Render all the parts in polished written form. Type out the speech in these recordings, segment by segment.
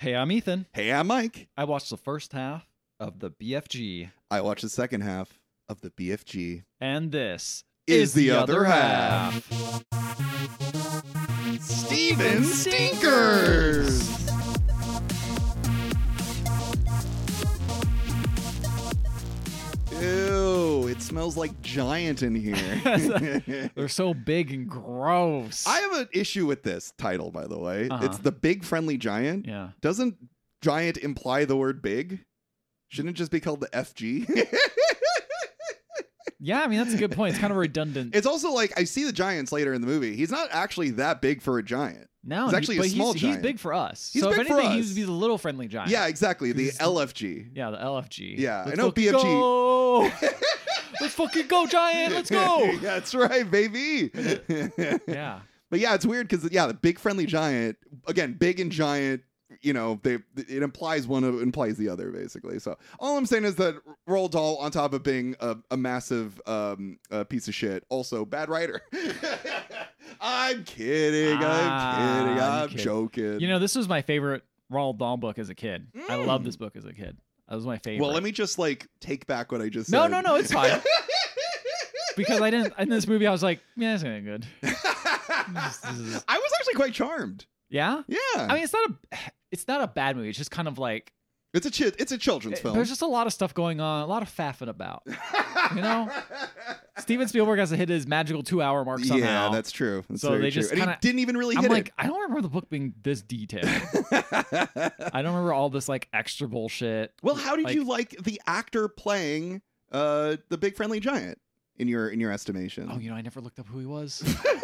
Hey, I'm Ethan. Hey, I'm Mike. I watched the first half of the BFG. I watched the second half of the BFG. And this Is the other half. Steven Stinkers! Ew, it smells like giant in here. They're so big and gross. I have an issue with this title, by the way. Uh-huh. It's the Big Friendly Giant. Yeah. Doesn't giant imply the word big? Shouldn't it just be called the FG? Yeah, I mean, that's a good point. It's kind of redundant. It's also like, I see the giants later in the movie. He's not actually that big for a giant. No, he's actually a small he's giant. big for us. He's so big if for anything, he us. would be the little friendly giant. Yeah, exactly. The He's- LFG. Yeah, the LFG. Yeah, I Let's know fucking BFG. Go! Let's fucking go, giant! Let's go! Yeah, that's right, baby. Yeah. But yeah, it's weird because the big friendly giant, again, big and giant, you know, it implies one implies the other, basically. So all I'm saying is that Roald Dahl, on top of being a massive piece of shit, also bad writer. I'm kidding. I'm kidding. joking. You know, this was my favorite Roald Dahl book as a kid. I loved this book as a kid. That was my favorite. Well, let me just take back what I just No, said. no, it's fine. Because I didn't in this movie. I was like, yeah, it's gonna be good. I was actually quite charmed. Yeah. Yeah, I mean, it's not a bad movie. It's just kind of like it's a children's film. there's just a lot of stuff going on, a lot of faffing about. You know, Steven Spielberg has to hit his magical 2-hour mark somehow. Yeah, that's true. That's So very they true. just And he kinda- didn't even really I'm hit like, I don't remember the book being this detailed. it. I don't remember all this like extra bullshit. Well, how did Like- you like the actor playing the big friendly giant in your estimation? Oh, you know, I never looked up who he was.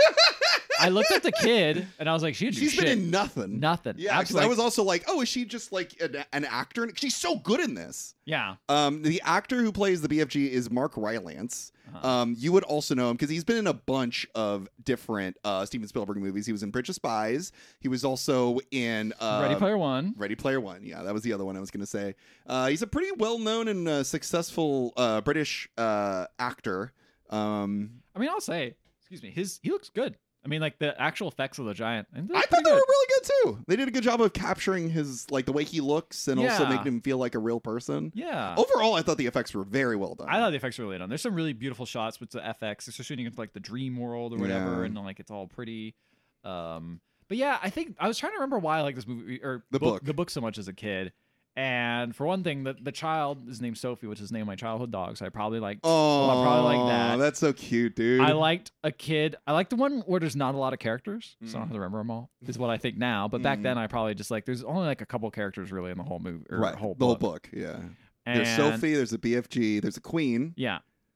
I looked at the kid and I was like, she's She's been in nothing. nothing. Yeah, because Absolutely. I was also like, oh, is she just like an actor? She's so good in this. Yeah. The actor who plays the BFG is Mark Rylance. Uh-huh. You would also know him because he's been in a bunch of different Steven Spielberg movies. He was in Bridge of Spies. He was also in Ready Player One. Ready Player One. Yeah, that was the other one I was going to say. He's a pretty well-known and successful British actor. I mean, I'll say, excuse me, he looks good. I mean, like the actual effects of the giant. I thought they were really good too. They did a good job of capturing his the way he looks and also Yeah. making him feel like a real person. Yeah. Overall, I thought the effects were very well done. I thought the effects were really done. There's some really beautiful shots with the FX, especially when you get to like the dream world or whatever, Yeah. and like it's all pretty. But yeah, I think I was trying to remember why I like this movie or The book. the book so much as a kid. And for one thing, the child is named Sophie, which is named my childhood dog, so I probably liked. Oh, I probably like that. That's so cute, dude. I liked a kid. I like the one where there's not a lot of characters, so I don't have to remember them all. Is what I think now. But back then, I probably just like there's only like a couple characters really in the whole movie, or right. whole the whole book. book, yeah. And, There's Sophie. There's a BFG. There's a Queen. Yeah.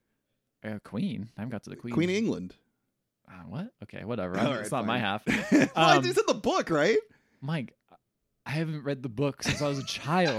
Queen. I haven't got to the Queen. Queen of England. What? Okay, whatever. All It's right, not my fine. half. Well, it's in the book, right? Mike, I haven't read the book since I was a child.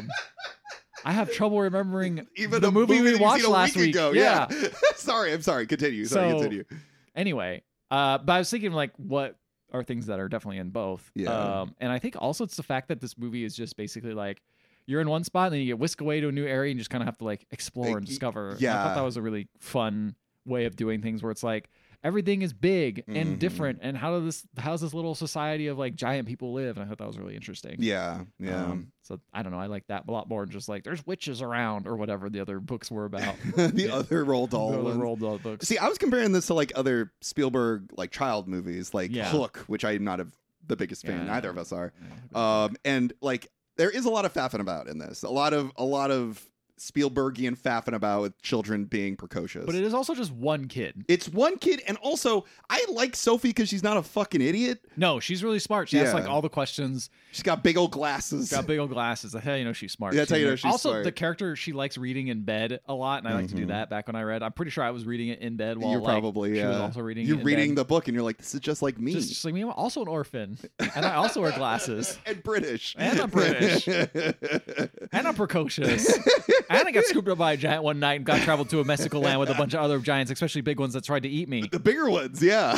I have trouble remembering Even the a movie that we you've watched seen a last week. ago. Yeah. I'm sorry. Continue. So- Anyway, but I was thinking like, what are things that are definitely in both? Yeah. And I think also it's the fact that this movie is just basically like you're in one spot and then you get whisked away to a new area and you just kind of have to like explore and discover. And I yeah. thought that was a really fun way of doing things where it's like everything is big and Mhm. different, and how's this little society of like giant people live? And I thought that was really interesting. Yeah. So I don't know. I like that a lot more than just like there's witches around or whatever the other books were about. The other Roald Dahl the other ones. Roald Dahl books. See, I was comparing this to like other Spielberg like child movies, like Yeah. Hook, which I'm not the biggest fan. Yeah. Neither of us are. And like there is a lot of faffing about in this. A lot of Spielbergian faffing about with children being precocious. But it is also just one kid. It's one kid, and also I like Sophie because she's not a fucking idiot. No, she's really smart. She asks Yeah. like all the questions. She's got big old glasses. Got big old glasses. That's how you know she's smart. Yeah, that's how you know she's also smart. the character she likes reading in bed a lot, and I like to do Mhm. that. Back when I read, I'm pretty sure I was reading it in bed while You're like, probably she was also reading. You're it in reading bed. the book, and you're like, this is just like me. Just like me. I'm also an orphan, and I also wear glasses, and British. And I'm British. and I'm precocious, and I got scooped up by a giant one night and got traveled to a mystical land with a bunch of other giants, especially big ones that tried to eat me. The bigger ones, yeah.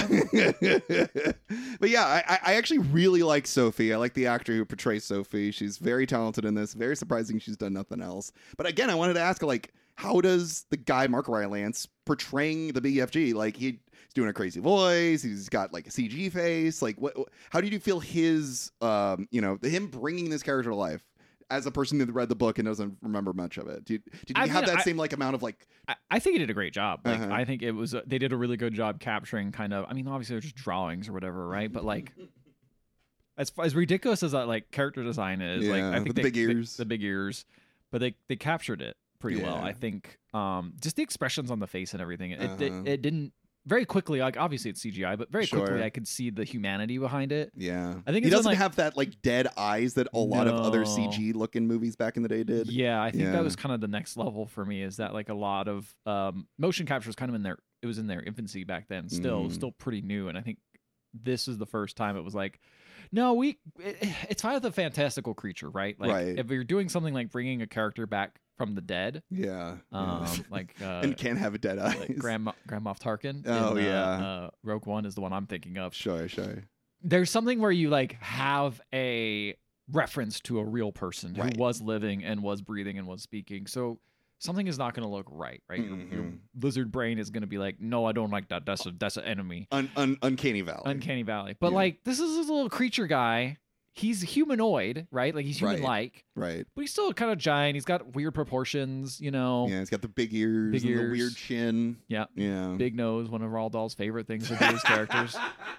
But yeah, I actually really like Sophie. I like the actor who portrays Sophie. She's very talented in this. Very surprising she's done nothing else. But again, I wanted to ask, like, how does the guy Mark Rylance portraying the BFG? Like he's doing a crazy voice, he's got like a CG face. Like how did you feel his him bringing this character to life as a person that read the book and doesn't remember much of it? Did you have that same like amount of like? I think he did a great job. Like I think it was they did a really good job capturing kind of. I mean, obviously they're just drawings or whatever, right? But like. As ridiculous as that like character design is, like I think the big ears, the big ears, but they captured it pretty well. I think just the expressions on the face and everything. It didn't very quickly. Like obviously it's CGI, but very quickly I could see the humanity behind it. Yeah, I think he doesn't have that like dead eyes that a lot of other CG looking movies back in the day did. Yeah, I think that was kind of the next level for me. Is that like a lot of motion capture was kind of in their it was in their infancy back then. Still pretty new, and I think this is the first time it was like. No, it's kind of the fantastical creature, right? Like if you're doing something like bringing a character back from the dead, and can't have a dead eye, like Grand Moff Tarkin. Rogue One is the one I'm thinking of. Sure. There's something where you like have a reference to a real person who was living and was breathing and was speaking. So something is not going to look right? Your lizard brain is going to be like, no, I don't like that. That's an enemy. Uncanny Valley. But like, this is a little creature guy. He's humanoid, right? Like he's human-like, right? But he's still kind of giant. He's got weird proportions, you know. Yeah, he's got the big ears, and the weird chin. Yeah, yeah. Big nose. One of Roald Dahl's favorite things to do his characters.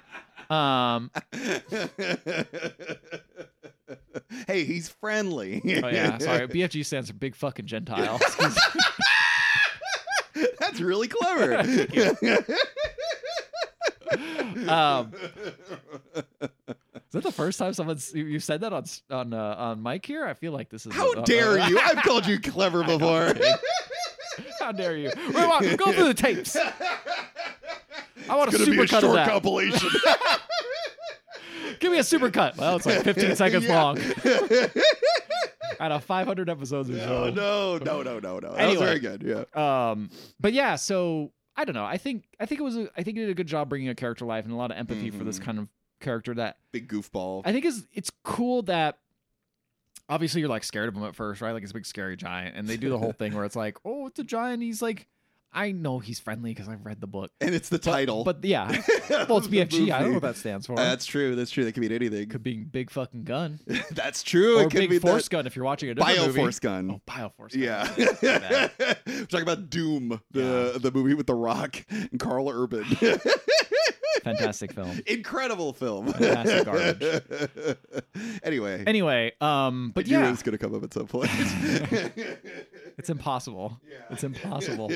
Hey, he's friendly. Oh yeah, sorry. BFG stands for Big Fucking Gentile. That's really clever. Is that the first time you said that on mic here? I feel like this is. How dare you? I've called you clever before. How dare you? Go through the tapes. I want a super cut of that. Compilation. Give me a super cut. Well, it's like 15 seconds long. Out of 500 episodes or so. No. Anyway, that was very good. Yeah. But yeah, so I don't know. I think it did a good job bringing a character to life and a lot of empathy for this kind of character that big goofball. I think it's cool that obviously you're like scared of him at first, right? Like it's a big scary giant, and they do the whole thing where it's like, oh, it's a giant. He's like, I know he's friendly because I've read the book, and it's the title. But yeah, well, it's BFG. I don't know what that stands for. That's true. That could mean anything. Could be big fucking gun. That's true. Or it could big force gun if you're watching a different movie. Bioforce gun. Oh, Bioforce gun. Yeah. We're talking about Doom, the movie with The Rock and Carl Urban. Fantastic film. Incredible film. Fantastic garbage. Anyway, but yeah, it's gonna come up at some point. It's impossible. Yeah. It's impossible.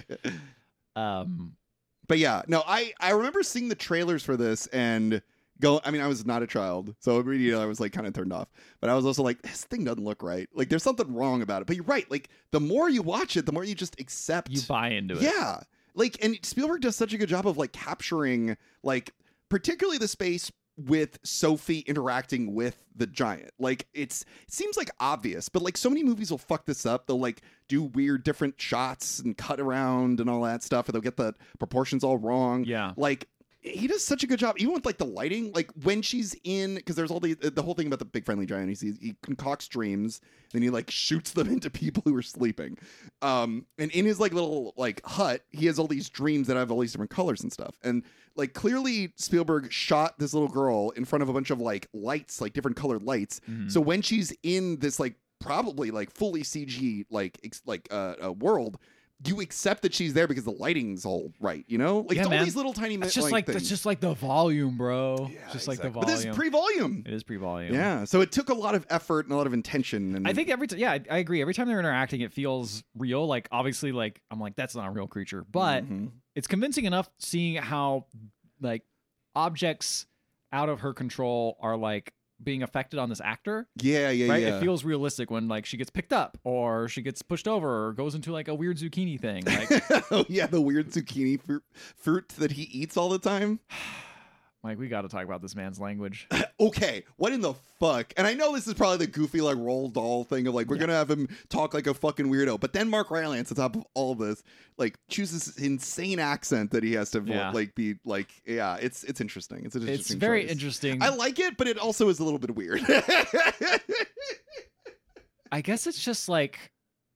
But yeah, no, I remember seeing the trailers for this and I mean, I was not a child, so immediately I was like kind of turned off. But I was also like, this thing doesn't look right. Like, there's something wrong about it. But you're right. Like, the more you watch it, the more you just accept. You buy into it. Yeah. Like, and Spielberg does such a good job of like capturing, like, particularly the space with Sophie interacting with the giant. Like, it seems like obvious, but like so many movies will fuck this up. They'll like do weird different shots and cut around and all that stuff, and they'll get the proportions all wrong. Yeah. Like, he does such a good job, even with like the lighting, like when she's in, because there's all the whole thing about the big friendly giant. He concocts dreams, then he like shoots them into people who are sleeping. And in his like little like hut, he has all these dreams that have all these different colors and stuff. And like clearly Spielberg shot this little girl in front of a bunch of like lights, like different colored lights. Mm-hmm. So when she's in this like probably like fully CG world, you accept that she's there because the lighting's all right, you know? Like, it's all these little tiny it's just like things. It's just like the volume, bro. Yeah, just exactly. like the volume. But this is pre-volume. It is pre-volume. Yeah. So it took a lot of effort and a lot of intention. And I think I agree. Every time they're interacting, it feels real. Like, obviously, like, I'm like, that's not a real creature. But it's convincing enough seeing how, like, objects out of her control are, like, being affected on this actor. Yeah. Right? It feels realistic when like she gets picked up or she gets pushed over or goes into like a weird zucchini thing. Like, oh yeah, the weird zucchini fruit that he eats all the time. Mike, we got to talk about this man's language. Okay, what in the fuck? And I know this is probably the goofy like Roald Dahl thing of like we're gonna have him talk like a fucking weirdo, but then Mark Rylance on top of all of this like chooses this insane accent that he has to like be like it's interesting. It's an interesting. It's very choice. Interesting. I like it, but it also is a little bit weird. I guess it's just like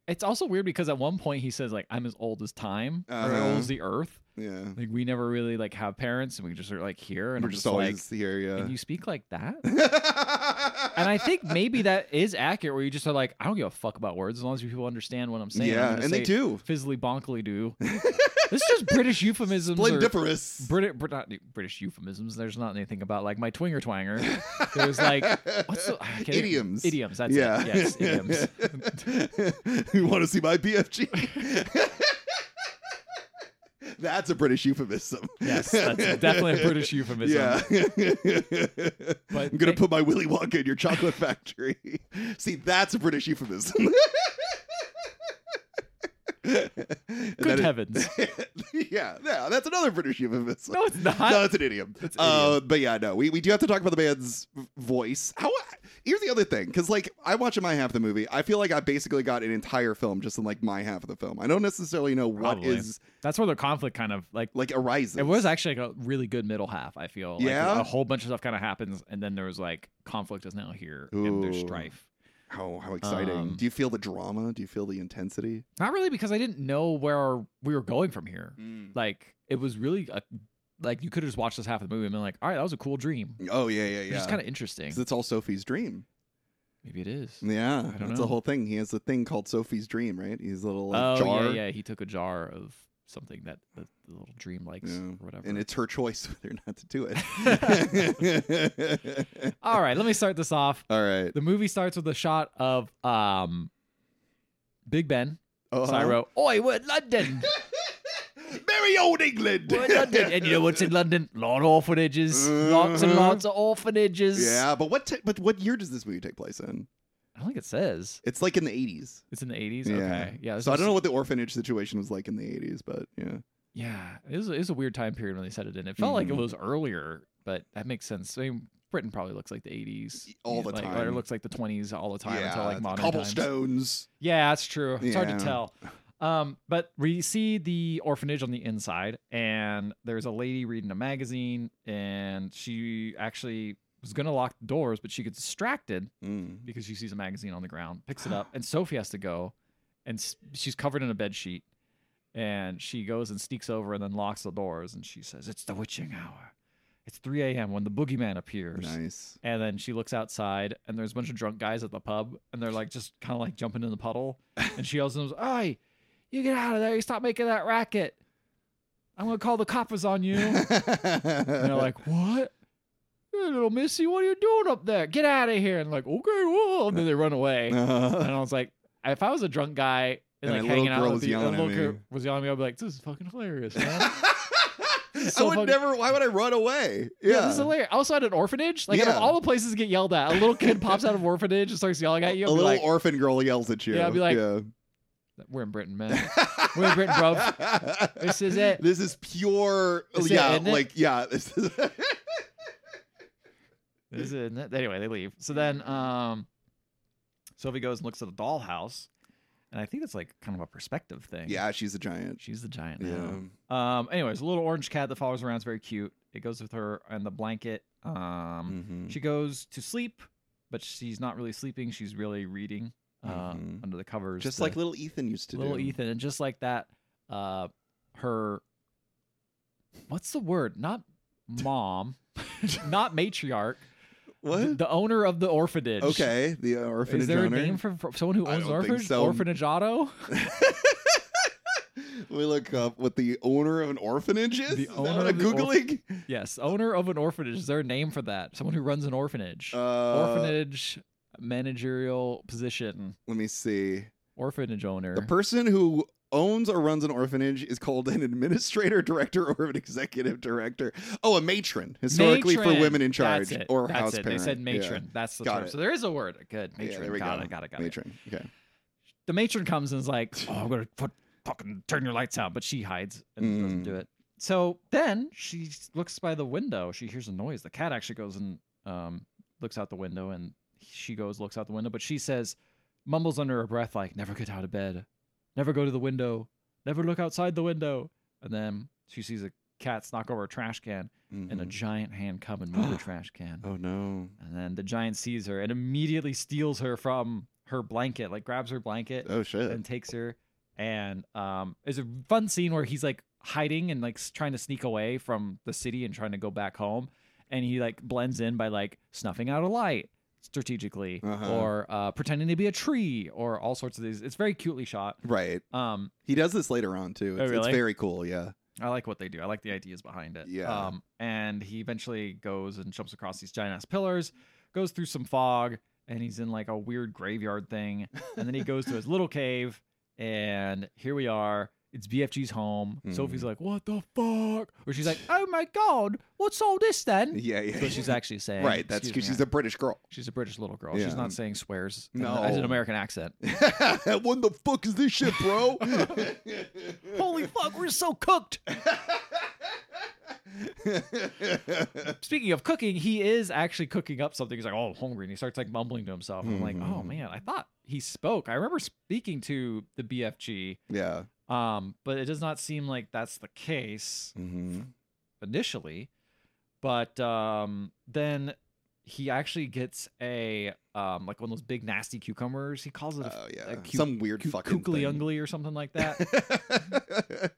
It's also weird because at one point he says like, I'm as old as time or as old as the earth. Yeah. Like we never really like have parents and we just are like here and We're I'm just just always like, here, yeah. and you speak like that? And I think maybe that is accurate where you just are like, I don't give a fuck about words as long as people understand what I'm saying. Yeah, and they do. Fizzly bonkily do. This is just British euphemisms. Splendiferous. Not British euphemisms. There's not anything about like my twinger twanger. There's like what's the idioms. Idioms. That's yeah. it. Yes, idioms. You want to see my BFG? That's a British euphemism. Yes, that's definitely a British euphemism. Yeah. But I'm going to put my Willy Wonka in your chocolate factory. See, that's a British euphemism. Good heavens. yeah, that's another British euphemism. No, it's not. No, it's an idiom. It's an idiom. But yeah, no, we do have to talk about the man's voice. Here's the other thing, because like I watch my half of the movie, I feel like I basically got an entire film just in like my half of the film. I don't necessarily know Probably. what is That's where the conflict kind of like arises. It was actually like a really good middle half, I feel. Like Yeah? a whole bunch of stuff kind of happens and then there was like conflict is now here and there's Ooh. strife. How exciting. Do you feel the drama? Do you feel the intensity? Not really, because I didn't know where we were going from here. Like it was really like you could have just watched this half of the movie and been like, all right, that was a cool dream. Oh yeah. Which is kind of interesting. 'Cause it's all Sophie's dream. Maybe it is. Yeah, don't that's know. the whole thing. He has a thing called Sophie's dream, right? He's a little like, Oh jar. yeah. He took a jar of something that the little dream likes or whatever. And it's her choice whether or not to do it. All right, let me start this off. All right. The movie starts with a shot of Big Ben. Uh-huh. So I wrote, "Oi, we're in London. Merry old England. We're in London." And you know what's in London? A lot of orphanages. Lots and lots of orphanages. Yeah, but what year does this movie take place in? I don't think it says. It's like in the 80s. It's in the 80s? Yeah. Okay. Yeah. So I don't know what the orphanage situation was like in the 80s, but yeah. Yeah. It was a weird time period when they set it in. It felt like it was earlier, but that makes sense. I mean, Britain probably looks like the 80s. All the Or time. it looks like the 20s all the time Yeah, until like modern times. cobblestones. Yeah, that's true. It's hard to Yeah. tell. But we see the orphanage on the inside, and there's a lady reading a magazine, and she actually was going to lock the doors, but she gets distracted because she sees a magazine on the ground, picks it up, and Sophie has to go, and she's covered in a bed sheet, and she goes and sneaks over and then locks the doors, and she says, "It's the witching hour. It's 3 a.m. when the boogeyman appears." Nice. And then she looks outside, and there's a bunch of drunk guys at the pub, and they're like just kind of like jumping in the puddle, and she yells at them, "Oi, you get out of there! You stop making that racket! I'm gonna call the coppers on you." And they're like, "What? Hey, little missy, what are you doing up there? Get out of here!" And like, "Okay, whoa!" And then they run away. And I was like, if I was a drunk guy and like a hanging little out girl with was you, and yelling a at little me. girl was yelling at me, I'd be like, "This is fucking hilarious, man." I would never. Why would I run away? Yeah. This is hilarious. Also at an orphanage, like out Yeah. of all the places to get yelled at, a little kid pops out of an orphanage and starts yelling at you. A I'd be little like, orphan girl yells at you. Yeah, I'd be like, yeah. "We're in Britain, man. We're in Britain, bro. This is it. This is pure. This is it, yeah, isn't it? like yeah. This is This is it." Anyway, they leave. So then Sophie goes and looks at a dollhouse, and I think it's like kind of a perspective thing. yeah, she's a giant. She's the giant Yeah. now. Anyways, a little orange cat that follows around is very cute. It goes with her and the blanket. She goes to sleep, but she's not really sleeping. She's really reading under the covers. Just like little Ethan used to do. little Ethan. And just like that, her, what's the word? Not mom, not matriarch. What? The owner of the orphanage. Okay, the orphanage Is there owner. a name for someone who I owns an don't think orphanage? so. Orphanage Auto? We look up what the owner of an orphanage is. The Is that owner what I'm of the googling. Yes, owner of an orphanage. Is there a name for that? Someone who runs an orphanage. Orphanage managerial position. Let me see. Orphanage owner. The person who owns or runs an orphanage is called an administrator, director, or an executive director. Oh, a matron, historically for Matron. women in charge That's it. or That's house it. parent. They said Yeah. matron. That's the Got term. it. So there is a word. Good. Matron. Yeah, there we got go. it. Got it. Matron. Okay. The matron comes and is like, "Oh, I'm gonna fucking turn your lights out," but she hides and doesn't do it. So then she looks by the window. She hears a noise. The cat actually goes and looks out the window, and she looks out the window, but she says, mumbles under her breath, like, "Never get out of bed, never go to the window, never look outside the window." And then she sees a cat knock over a trash can, and a giant hand come and move the trash can. Oh no. And then the giant sees her and immediately steals her from her blanket, like grabs her blanket Oh shit. and takes her. And there's a fun scene where he's like hiding and like trying to sneak away from the city and trying to go back home. And he like blends in by like snuffing out a light strategically or pretending to be a tree or all sorts of these. It's very cutely shot. Right. He does this later on too. It's, really? It's very cool. Yeah. I like what they do. I like the ideas behind it. Yeah. And he eventually goes and jumps across these giant ass pillars, goes through some fog, and he's in like a weird graveyard thing. And then he goes to his little cave, and here we are. It's BFG's home. Sophie's like, "What the fuck?" Or she's like, "Oh my god, what's all this then?" Yeah. That's what she's actually saying. Right. That's because she's a British girl. She's a British little girl. Yeah. She's not saying swears No. as an American accent. What the fuck is this shit, bro? Holy fuck, we're so cooked. Speaking of cooking, he is actually cooking up something. He's like, "Oh, I'm hungry," and he starts like mumbling to himself. And I'm like, "Oh man, I thought he spoke." I remember speaking to the BFG, Yeah. but it does not seem like that's the case initially. But then he actually gets a like one of those big nasty cucumbers. He calls it some weird fucking kukly thing. ungly or something like that.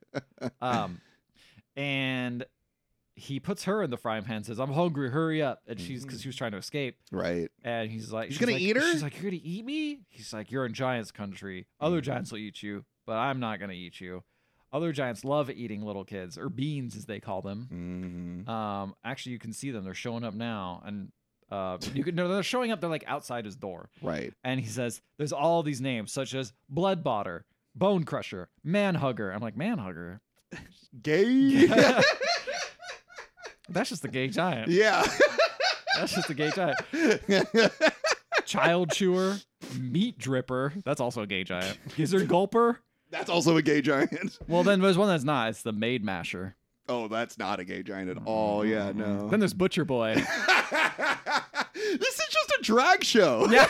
And he puts her in the frying pan and says, "I'm hungry, hurry up." And she's, because she was trying to escape. Right. And he's like, He's gonna eat her? She's like, "You're gonna eat me?" He's like, "You're in giants country. Other giants will eat you, but I'm not gonna eat you." Other giants love eating little kids, or beans as they call them. Actually, you can see them. They're showing up now. And they're showing up. They're like outside his door. Right. And he says, "There's all these names, such as Blood Botter, Bone Crusher, Man Hugger." I'm like, Man Hugger? Gay? That's just a gay giant. Yeah. That's just a gay giant. Child Chewer, Meat Dripper. That's also a gay giant. Gizzard Gulper. That's also a gay giant. Well, then there's one that's not. It's the Maid Masher. Oh, that's not a gay giant at all. Yeah, no. Then there's Butcher Boy. This is just a drag show. Yeah.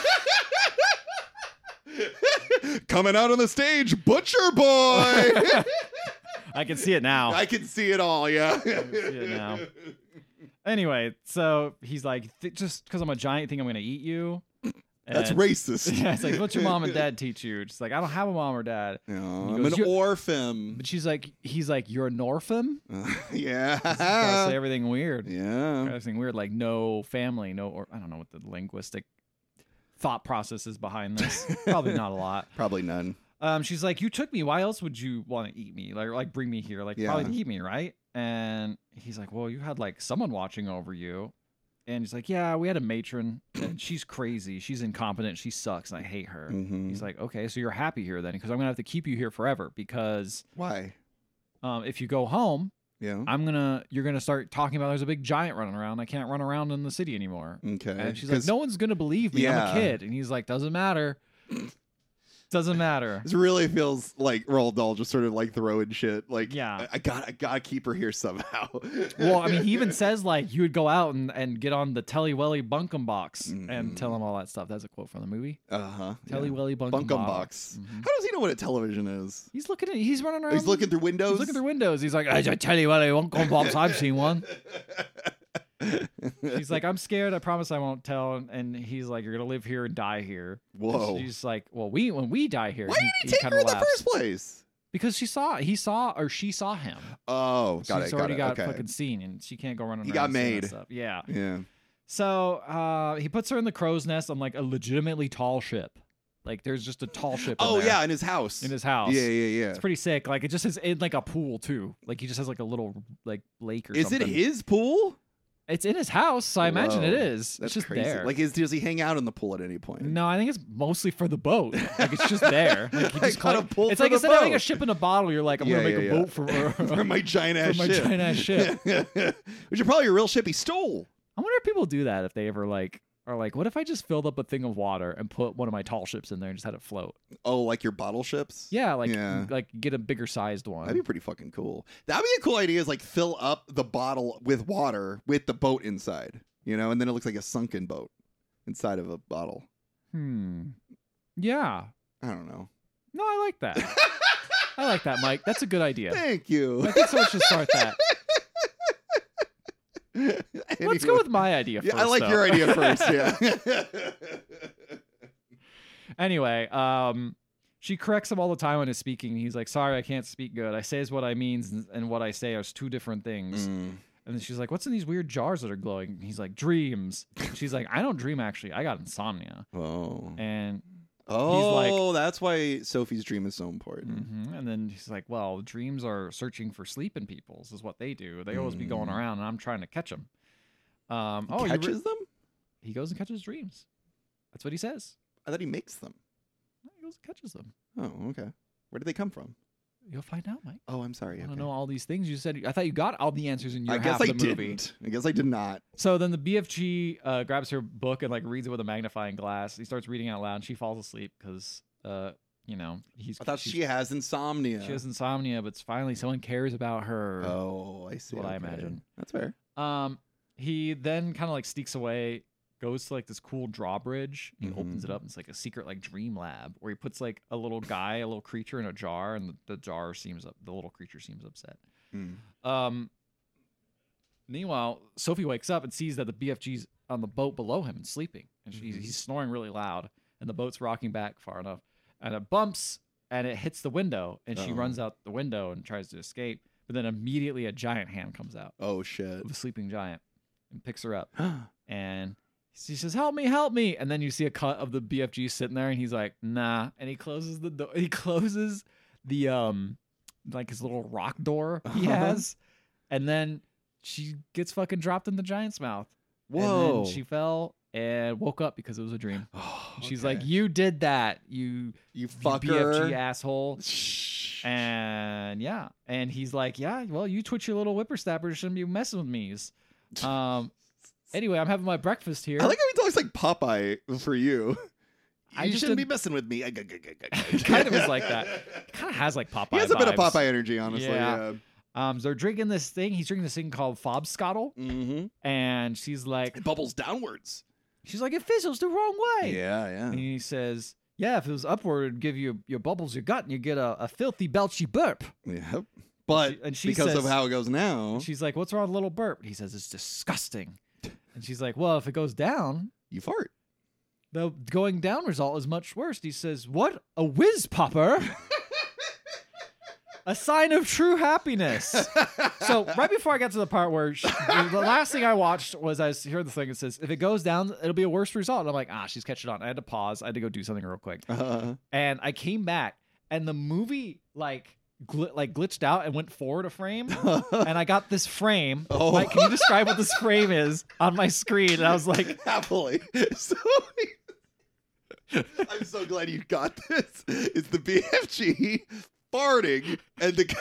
Coming out on the stage, Butcher Boy. I can see it now. I can see it all, yeah. I can see it now. Anyway, so he's like, just because I'm a giant, think I'm going to eat you? That's racist. Yeah, it's like, what's your mom and dad teach you? Just like, I don't have a mom or dad. No, He goes, I'm an orphan. But he's like, "You're a Norpham?" Yeah. Gotta say everything weird. Yeah. Everything weird, like no family, or I don't know what the linguistic thought process is behind this. Probably not a lot. Probably none. She's like, "You took me. Why else would you want to eat me? Like bring me here? Like probably to eat me, right?" And he's like, "Well, you had like someone watching over you." And he's like, "Yeah, we had a matron, and she's crazy. She's incompetent. She sucks, and I hate her." He's like, "Okay, so you're happy here then? Because I'm gonna have to keep you here forever. Because why? If you go home, yeah, you're gonna start talking about there's a big giant running around. I can't run around in the city anymore." Okay. And she's like, "No one's gonna believe me. I'm a kid." And he's like, "Doesn't matter. Doesn't matter." This really feels like Roald Dahl just sort of like throwing shit. Like, yeah, I gotta keep her here somehow. Well, I mean, he even says like you would go out and get on the Telly Welly Bunkum Box and tell him all that stuff. That's a quote from the movie. Telly Welly Bunkum Box. How does he know what a television is? He's looking at. He's running around. He's looking through windows. He's looking through windows. He's like, "I Telly Welly Bunkum Box. I've seen one." He's like, "I'm scared. I promise I won't tell." And he's like, "You're gonna live here and die here." Whoa. And she's like, "Well, when we die here." Why did he take her in the first place? Because she saw him. Oh, got She's it. already got fucking seen, and she can't go running. He around got made. Stuff. Yeah. Yeah. So he puts her in the crow's nest on like a legitimately tall ship. Like there's just a tall ship. Oh in there. yeah, in his house. In his house. Yeah. It's pretty sick. Like it just has in like a pool too. Like he just has like a little like lake or something. Is it his pool? It's in his house, so I imagine it is. That's it's just crazy. there. Like, does he hang out in the pool at any point? No, I think it's mostly for the boat. Like it's just there. Like he just got a pool. It's for like the instead boat. of having a ship in a bottle, you're like, I'm gonna make a boat for my giant ass for my ship. giant ass ship. Which is probably a real ship he stole. I wonder if people do that if they ever like are like, what if I just filled up a thing of water and put one of my tall ships in there and just had it float? Oh, like your bottle ships? Yeah, like get a bigger sized one. That'd be pretty fucking cool. That'd be a cool idea, is like fill up the bottle with water with the boat inside, you know, and then it looks like a sunken boat inside of a bottle. Yeah. I don't know. No, I like that. I like that, Mike. That's a good idea. Thank you. I think someone should start that. Anyway. Let's go with my idea first. Yeah, I like your idea first, yeah. Anyway, she corrects him all the time when he's speaking. He's like, sorry, I can't speak good. I say is what I means, and what I say are two different things. And then she's like, what's in these weird jars that are glowing? And he's like, dreams. She's like, I don't dream, actually. I got insomnia. Oh. And that's why Sophie's dream is so important. and then he's like, well, dreams are searching for sleeping peoples is what they do. They always be going around, and I'm trying to catch them. He catches them? He goes and catches dreams. That's what he says. I thought he makes them. He goes and catches them. Oh, okay. Where did they come from? You'll find out, Mike. Oh, I'm sorry. I don't know all these things you said. I thought you got all the answers in your half I of the movie. didn't. I guess I did not. So then the BFG grabs her book and like reads it with a magnifying glass. He starts reading out loud, and she falls asleep because I thought she has insomnia. She has insomnia, but finally someone cares about her. Oh, I see. What I imagine. That's fair. He then kind of like sneaks away, goes to like this cool drawbridge. He opens it up, and it's like a secret like dream lab where he puts like a little creature in a jar, and the little creature seems upset. Meanwhile, Sophie wakes up and sees that the BFG's on the boat below him and sleeping, and he's snoring really loud, and the boat's rocking back far enough, and it bumps and it hits the window, and she runs out the window and tries to escape, but then immediately a giant hand comes out. Oh shit! Of a sleeping giant, and picks her up, and she says, help me. And then you see a cut of the BFG sitting there, and he's like, nah. And he closes the door. He closes the, like his little rock door he has. And then she gets fucking dropped in the giant's mouth. Whoa. And then she fell and woke up because it was a dream. Oh, She's like, you did that. You fucker. BFG asshole. And yeah. And he's like, yeah, well, you twitch your little whippersnapper. Shouldn't be messing with me. Anyway, I'm having my breakfast here. I like how he talks like Popeye for you. I You just shouldn't be didn't- messing with me. It kind of is like that. It kind of has like Popeye He has a bit of vibes. Popeye energy, honestly. Yeah. Yeah. They're drinking this thing. He's drinking this thing called Fobscottle. And she's like, It bubbles downwards. it fizzles the wrong way. Yeah, yeah. And he says, yeah, if it was upward, it'd give you your bubbles your gut, and you get a filthy belchy burp. Yep. But she because says- of how it goes now, She's like, what's wrong with a little burp? He says, it's disgusting. And she's like, well, if it goes down, you fart. the going down result is much worse. He says, what? A whiz popper? A sign of true happiness. So right before I got to the part where the last thing I watched was I heard the thing that says, if it goes down, it'll be a worse result. And I'm like, she's catching on. I had to pause. I had to go do something real quick. And I came back, and the movie glitched out and went forward a frame. And I got this frame. Oh. Mike, can you describe what this frame is on my screen? And I was like, Happily. So I'm so glad you got this. It's the BFG farting, and the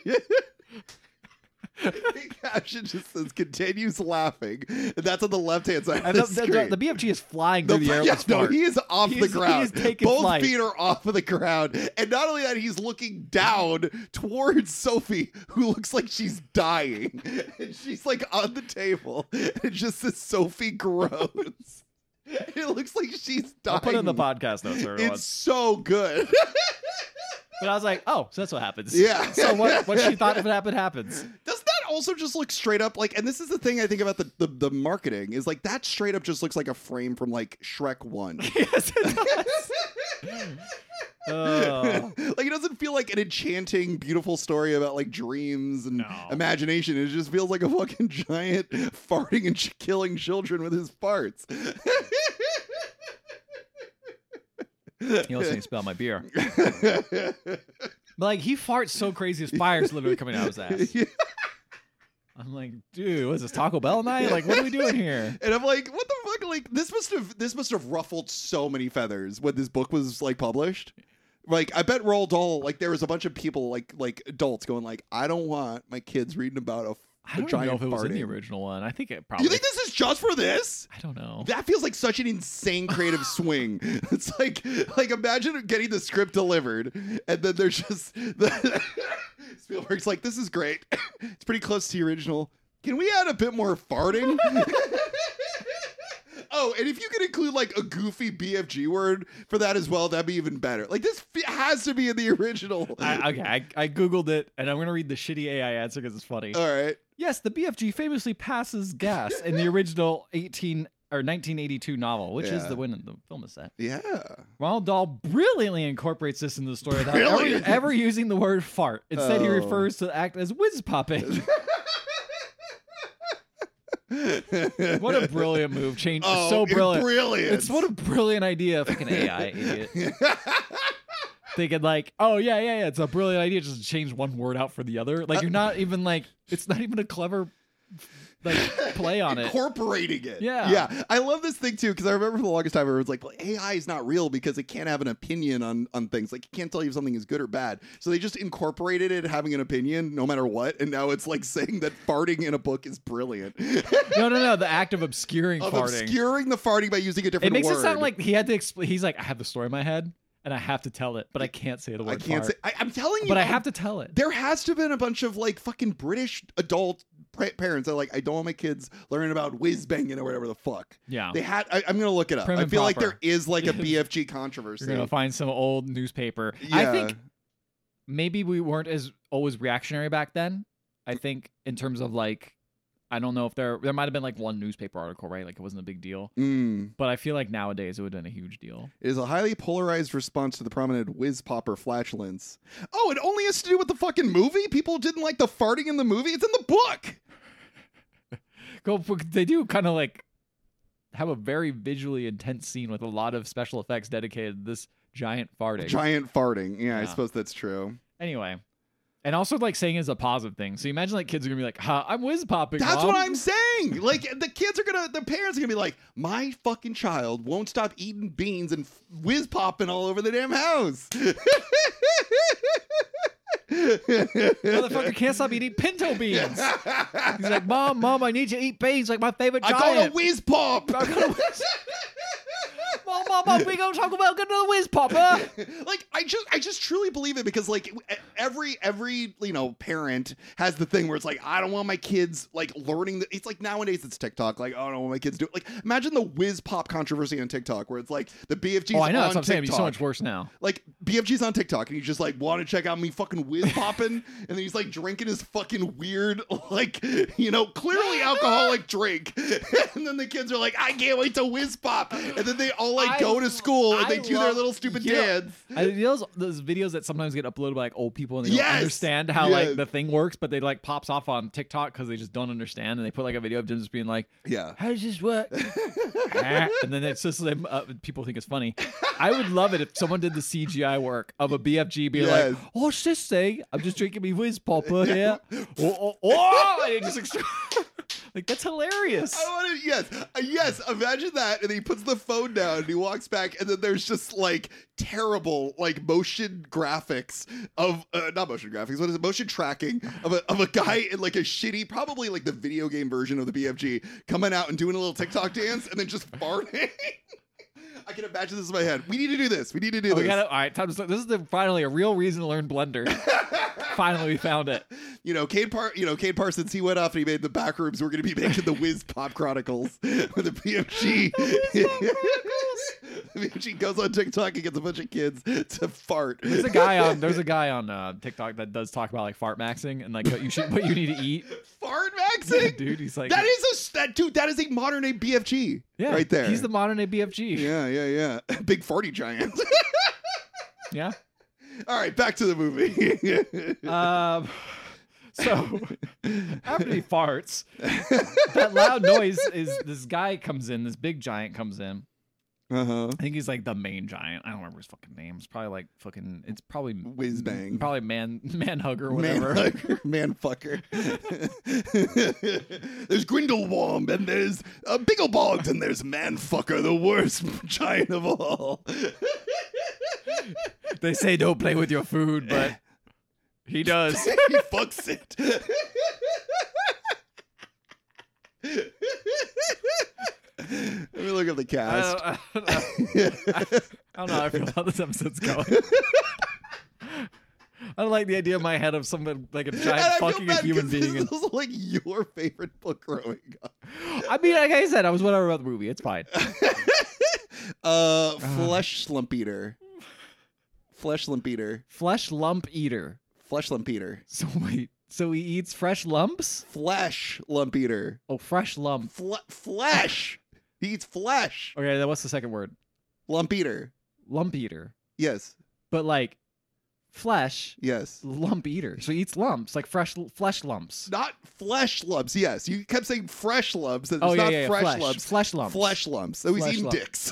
caption just says continues laughing, and that's on the left hand side and of the screen. the BFG is flying through the air. with this fart. He is off the ground. He is taking Both flight. feet are off of the ground, and not only that, he's looking down towards Sophie, who looks like she's dying, and she's like on the table, and it just says Sophie groans. It looks like she's dying. I'll put it in the podcast notes, everyone. It's so good. But I was like, oh, so that's what happens. Yeah. So what she thought if it happened happens. Does that also just look straight up like, and this is the thing I think about the marketing, is like that straight up just looks like a frame from like Shrek 1. Yes, it does. Like it doesn't feel like an enchanting, beautiful story about like dreams and imagination. It just feels like a fucking giant farting and killing children with his farts. He also needs to spell my beer. But like he farts so crazy, his fire's literally coming out of his ass. Yeah. I'm like, dude, what is this, Taco Bell night? Like, what are we doing here? And I'm like, what the fuck? Like, this must have ruffled so many feathers when this book was like published. Like, I bet Roald Dahl, like, there was a bunch of people, like adults, going like, I don't want my kids reading about a I don't giant know if it was in the farting. original one. I think it probably. You think this is just for this? I don't know. That feels like such an insane creative swing. It's like imagine getting the script delivered, and then there's just Spielberg's like, this is great. It's pretty close to the original. Can we add a bit more farting? Oh, and if you could include like a goofy BFG word for that as well, that'd be even better. Like this has to be in the original. I Googled it, and I'm going to read the shitty AI answer because it's funny. All right. Yes, the BFG famously passes gas in the original 1982 novel, which is Yeah. the when the film is set. Yeah. Roald Dahl brilliantly incorporates this into the story without Brilliant. ever using the word fart. Instead, he Oh. refers to the act as whiz popping. What a brilliant move! Change so brilliant. Brilliant. It's what a brilliant idea. Fucking AI idiot. Thinking like, oh yeah, it's a brilliant idea. Just change one word out for the other. Like you're not even like, it's not even a clever like play on it. Incorporating it. Yeah. I love this thing too because I remember for the longest time everyone's like, well, AI is not real because it can't have an opinion on things. Like it can't tell you if something is good or bad. So they just incorporated it having an opinion no matter what, and now it's like saying that farting in a book is brilliant. No. The act of obscuring Of farting. obscuring the farting by using a different It makes word. it sound like he had to explain. He's like, I have the story in my head and I have to tell it, but I can't say the word. I can't fart. say. I'm telling you, But I have to tell it. There has to have been a bunch of like fucking British adult parents that are like, I don't want my kids learning about whiz banging or whatever the fuck. Yeah. They had. I'm gonna look it up. Prim I and feel like proper. there is like a BFG controversy. You're gonna find some old newspaper. Yeah. I think maybe we weren't as always reactionary back then. I think in terms of like, I don't know if there might have been like one newspaper article, right? Like it wasn't a big deal. But I feel like nowadays it would have been a huge deal. It is a highly polarized response to the prominent whiz popper flatulence. Oh, it only has to do with the fucking movie? People didn't like the farting in the movie? It's in the book. They do kind of like have a very visually intense scene with a lot of special effects dedicated to this giant farting. Giant farting. Yeah, I Yeah. suppose that's true. Anyway. And also like saying it's a positive thing. So you imagine like kids are gonna be like, huh, I'm whiz popping. That's Mom. what I'm saying. Like the parents are gonna be like, my fucking child won't stop eating beans and whiz popping all over the damn house. Motherfucker can't stop eating pinto beans. He's like, Mom, I need you to eat beans like my favorite I giant. got a whiz pop. Mom, we gonna talk about getting a whiz popper. Like I just truly believe it because like every parent has the thing where it's like I don't want my kids like learning it's like nowadays it's TikTok like I don't want my kids do it. Like imagine the whiz pop controversy on TikTok where it's like the BFG's Oh, I know. on That's what I'm saying. It'd be TikTok. so much worse now. Like BFG's on TikTok and he's just like want to check out me fucking whiz popping and then he's like drinking his fucking weird like clearly alcoholic drink and then the kids are like I can't wait to whiz pop and then they all like go to school and they do their little stupid dance. Those videos that sometimes get uploaded by like old people and they don't Yes! understand how Yes. like the thing works, but they like pops off on TikTok because they just don't understand and they put like a video of them just being like, Yeah. how does this work? And then it's just people think it's funny. I would love it if someone did the CGI work of a BFG being Yes. like, oh, what's this thing? I'm just drinking me whiz popper here. Oh, and it just like that's hilarious. I want to, yes. Imagine that, and he puts the phone down, and he walks back, and then there's just like terrible like motion graphics of not motion graphics. What is it? Motion tracking of a guy in like a shitty, probably like the video game version of the BFG, coming out and doing a little TikTok dance, and then just farting. I can imagine this in my head. We need to do this. We need to do this. All right, time to start. This is finally a real reason to learn Blender. Finally, we found it. Cade Parsons, he went off and he made the back rooms. We're going to be making the Whiz Pop Chronicles with the BFG. The BFG goes on TikTok and gets a bunch of kids to fart. There's a guy on TikTok that does talk about like fart maxing and like what you need to eat. Fart maxing, dude. He's like that is a modern day BFG. Yeah, right there. He's the modern day BFG. Yeah. Big farty giant. Yeah. All right, back to the movie. So after he farts, that loud noise is this guy comes in, this big giant comes in. Uh-huh. I think he's like the main giant. I don't remember his fucking name. It's probably like fucking. It's probably Whiz Bang. Probably man hugger or whatever. Man fucker. There's Grindelwald and there's Bigglebald and there's Man Fucker, the worst giant of all. They say don't play with your food, but he does. He fucks it. Let me look at the cast. I don't know how I feel about this episode's going. I don't like the idea in my head of someone like a giant fucking a human being. This is like your favorite book growing up. I mean, like I said, I was whatever about the movie. It's fine. Flesh lump eater. Flesh lump eater. Flesh lump eater. Flesh lump eater. So wait, so he eats fresh lumps? Flesh lump eater. Oh, fresh lump. Flesh. He eats flesh. Okay, then what's the second word? Lump eater. Lump eater. Yes. But like flesh, Yes. lump eater. So he eats lumps, like fresh flesh lumps. Not flesh lumps. Yes. You kept saying fresh lumps. It's Oh, not yeah, fresh flesh. lumps. Flesh lumps. Flesh lumps. So he's Flesh eating lump. dicks.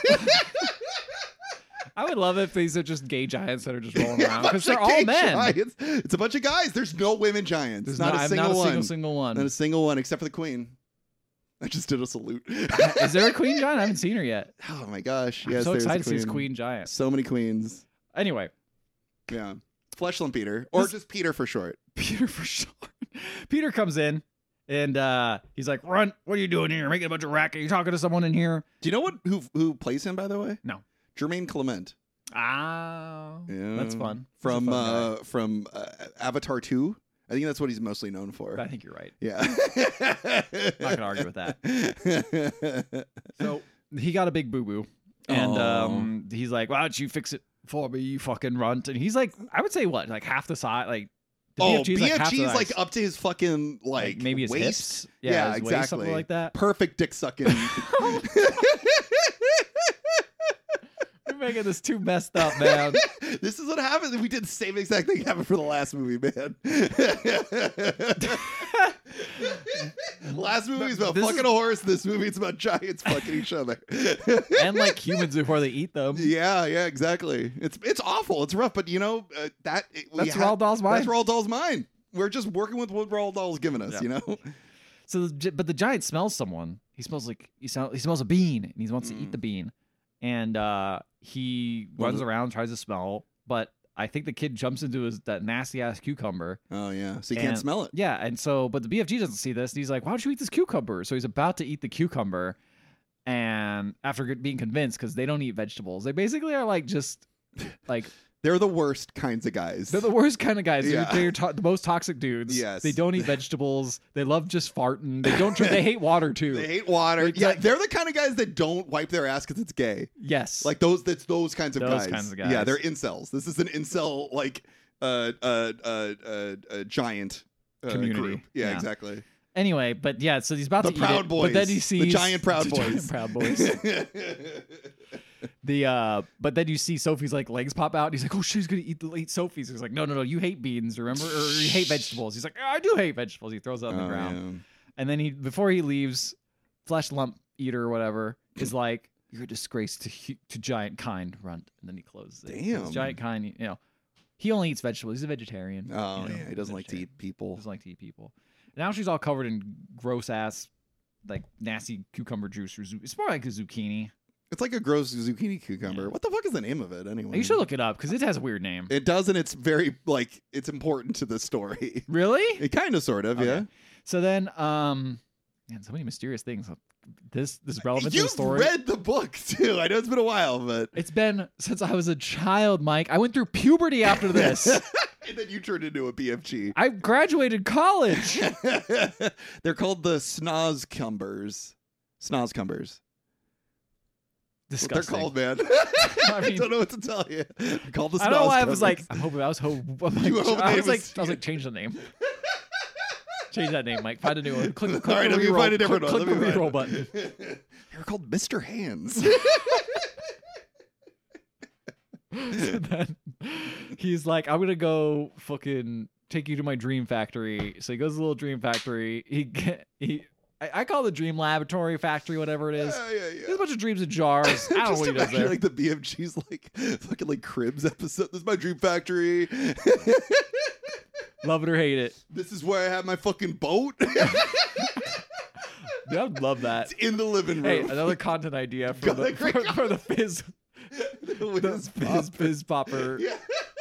I would love if these are just gay giants that are just rolling around A because bunch they're of all gay men. giants. It's a bunch of guys. There's no women giants. There's not a single one. single one. Not a single one except for the queen. I just did a salute. Is there a queen giant? I haven't seen her yet. Oh my gosh. I'm Yes, so there's excited a to see this queen giant. So many queens. Anyway, Yeah. Flesh lump Peter. Or This- just Peter for short. Peter for sure. Peter comes in and he's like, "Runt, what are you doing here? You're making a bunch of racket. You talking to someone in here?" Do you know who plays him, by the way? No. Jermaine Clement. Ah, Yeah. that's fun. He's a From fun guy. from Avatar 2. I think that's what he's mostly known for. I think you're right. Yeah. Not gonna argue with that. So he got a big boo boo, and he's like, "Why don't you fix it for me, you fucking runt?" And he's like, I would say what, like half the size, like the BFG's like half the BFG's size. like up to his fucking like maybe his waist. hips. Yeah, his waist, exactly. something like that. Perfect dick sucking. You're making this too messed up, man. This is what happens. We did the same exact thing happen for the last movie, man. Last movie's about This fucking a horse. This movie it's about giants fucking each other. And like humans before they eat them. Yeah, exactly. It's awful. It's rough, but you know That's Roald Dahl's mind. That's Roald Dahl's mind. We're just working with what Roald Dahl's given us, Yeah. you know. So, but the giant smells someone. He smells like he smells a bean, and he wants to eat the bean. And he runs around, tries to smell, but I think the kid jumps into that nasty ass cucumber. Oh yeah, so you can't And- smell it. Yeah, and so, but the BFG doesn't see this. And he's like, "Why don't you eat this cucumber?" So he's about to eat the cucumber, and after being convinced, because they don't eat vegetables, they basically are like just like They're the worst kinds of guys. they're the worst kind of guys. Yeah. They're the most toxic dudes. Yes. They don't eat vegetables. They love just farting. They don't drink. They hate water too. They hate water. It's Yeah, like- they're the kind of guys that don't wipe their ass because it's gay. Yes. Like those. That's those kinds of Those guys. kinds of guys. Yeah, they're incels. This is an incel like giant Community. group. Yeah, Yeah. exactly. Anyway, but yeah, so he's about The to eat Proud it, Boys. but then he sees The giant Proud the Boys. Giant Proud Boys. But then you see Sophie's like legs pop out. And he's like, "Oh, she's gonna eat Sophie's." He's like, "No, you hate beans, remember? Or you hate vegetables." He's like, "I do hate vegetables." He throws it on the ground, and then before he leaves, Flesh Lump Eater or whatever is like, "You're a disgrace to giant kind, runt." And then he closes it. Damn. 'Cause giant kind, he only eats vegetables. He's a vegetarian. Oh you know, yeah, he he's doesn't a like to vegetarian. eat people. Doesn't like to eat people. Now she's all covered in gross ass, like nasty cucumber juice. It's more like a zucchini. It's like a gross zucchini cucumber. Yeah. What the fuck is the name of it anyway? You should look it up because it has a weird name. It does, and it's very like it's important to the story. Really? It kind of, sort of, Okay. yeah. So then, man, so many mysterious things. This is relevant to the You've story. read the book too. I know it's been a while, but It's been since I was a child, Mike. I went through puberty after this. and then you turned into a BFG. I graduated college. They're called the snozcumbers. Snozcumbers. Disgusting. They're called, man. I mean- don't know what to tell you. They're called the I don't know why I was snozcumbers. like, I'm hoping. I was hoping. I You hope was they like, was- change the name. Change that name, Mike. Find a new one. Click All right, the let me reroll. find a different click one. Let the me reroll find button. They were called Mr. Hands. So then he's like, "I'm gonna go fucking take you to my dream factory." So he goes to the little dream factory. I call it the dream laboratory factory, whatever it is. Yeah. There's a bunch of dreams in jars. I don't know Just what he does imagine there. like the BFG's like fucking like Cribs episode. This is my dream factory. Love it or hate it. This is where I have my fucking boat. Dude, I would love that. It's in the living Hey, room. another content idea for Got the a great for the fizz With the his fizz popper Yeah.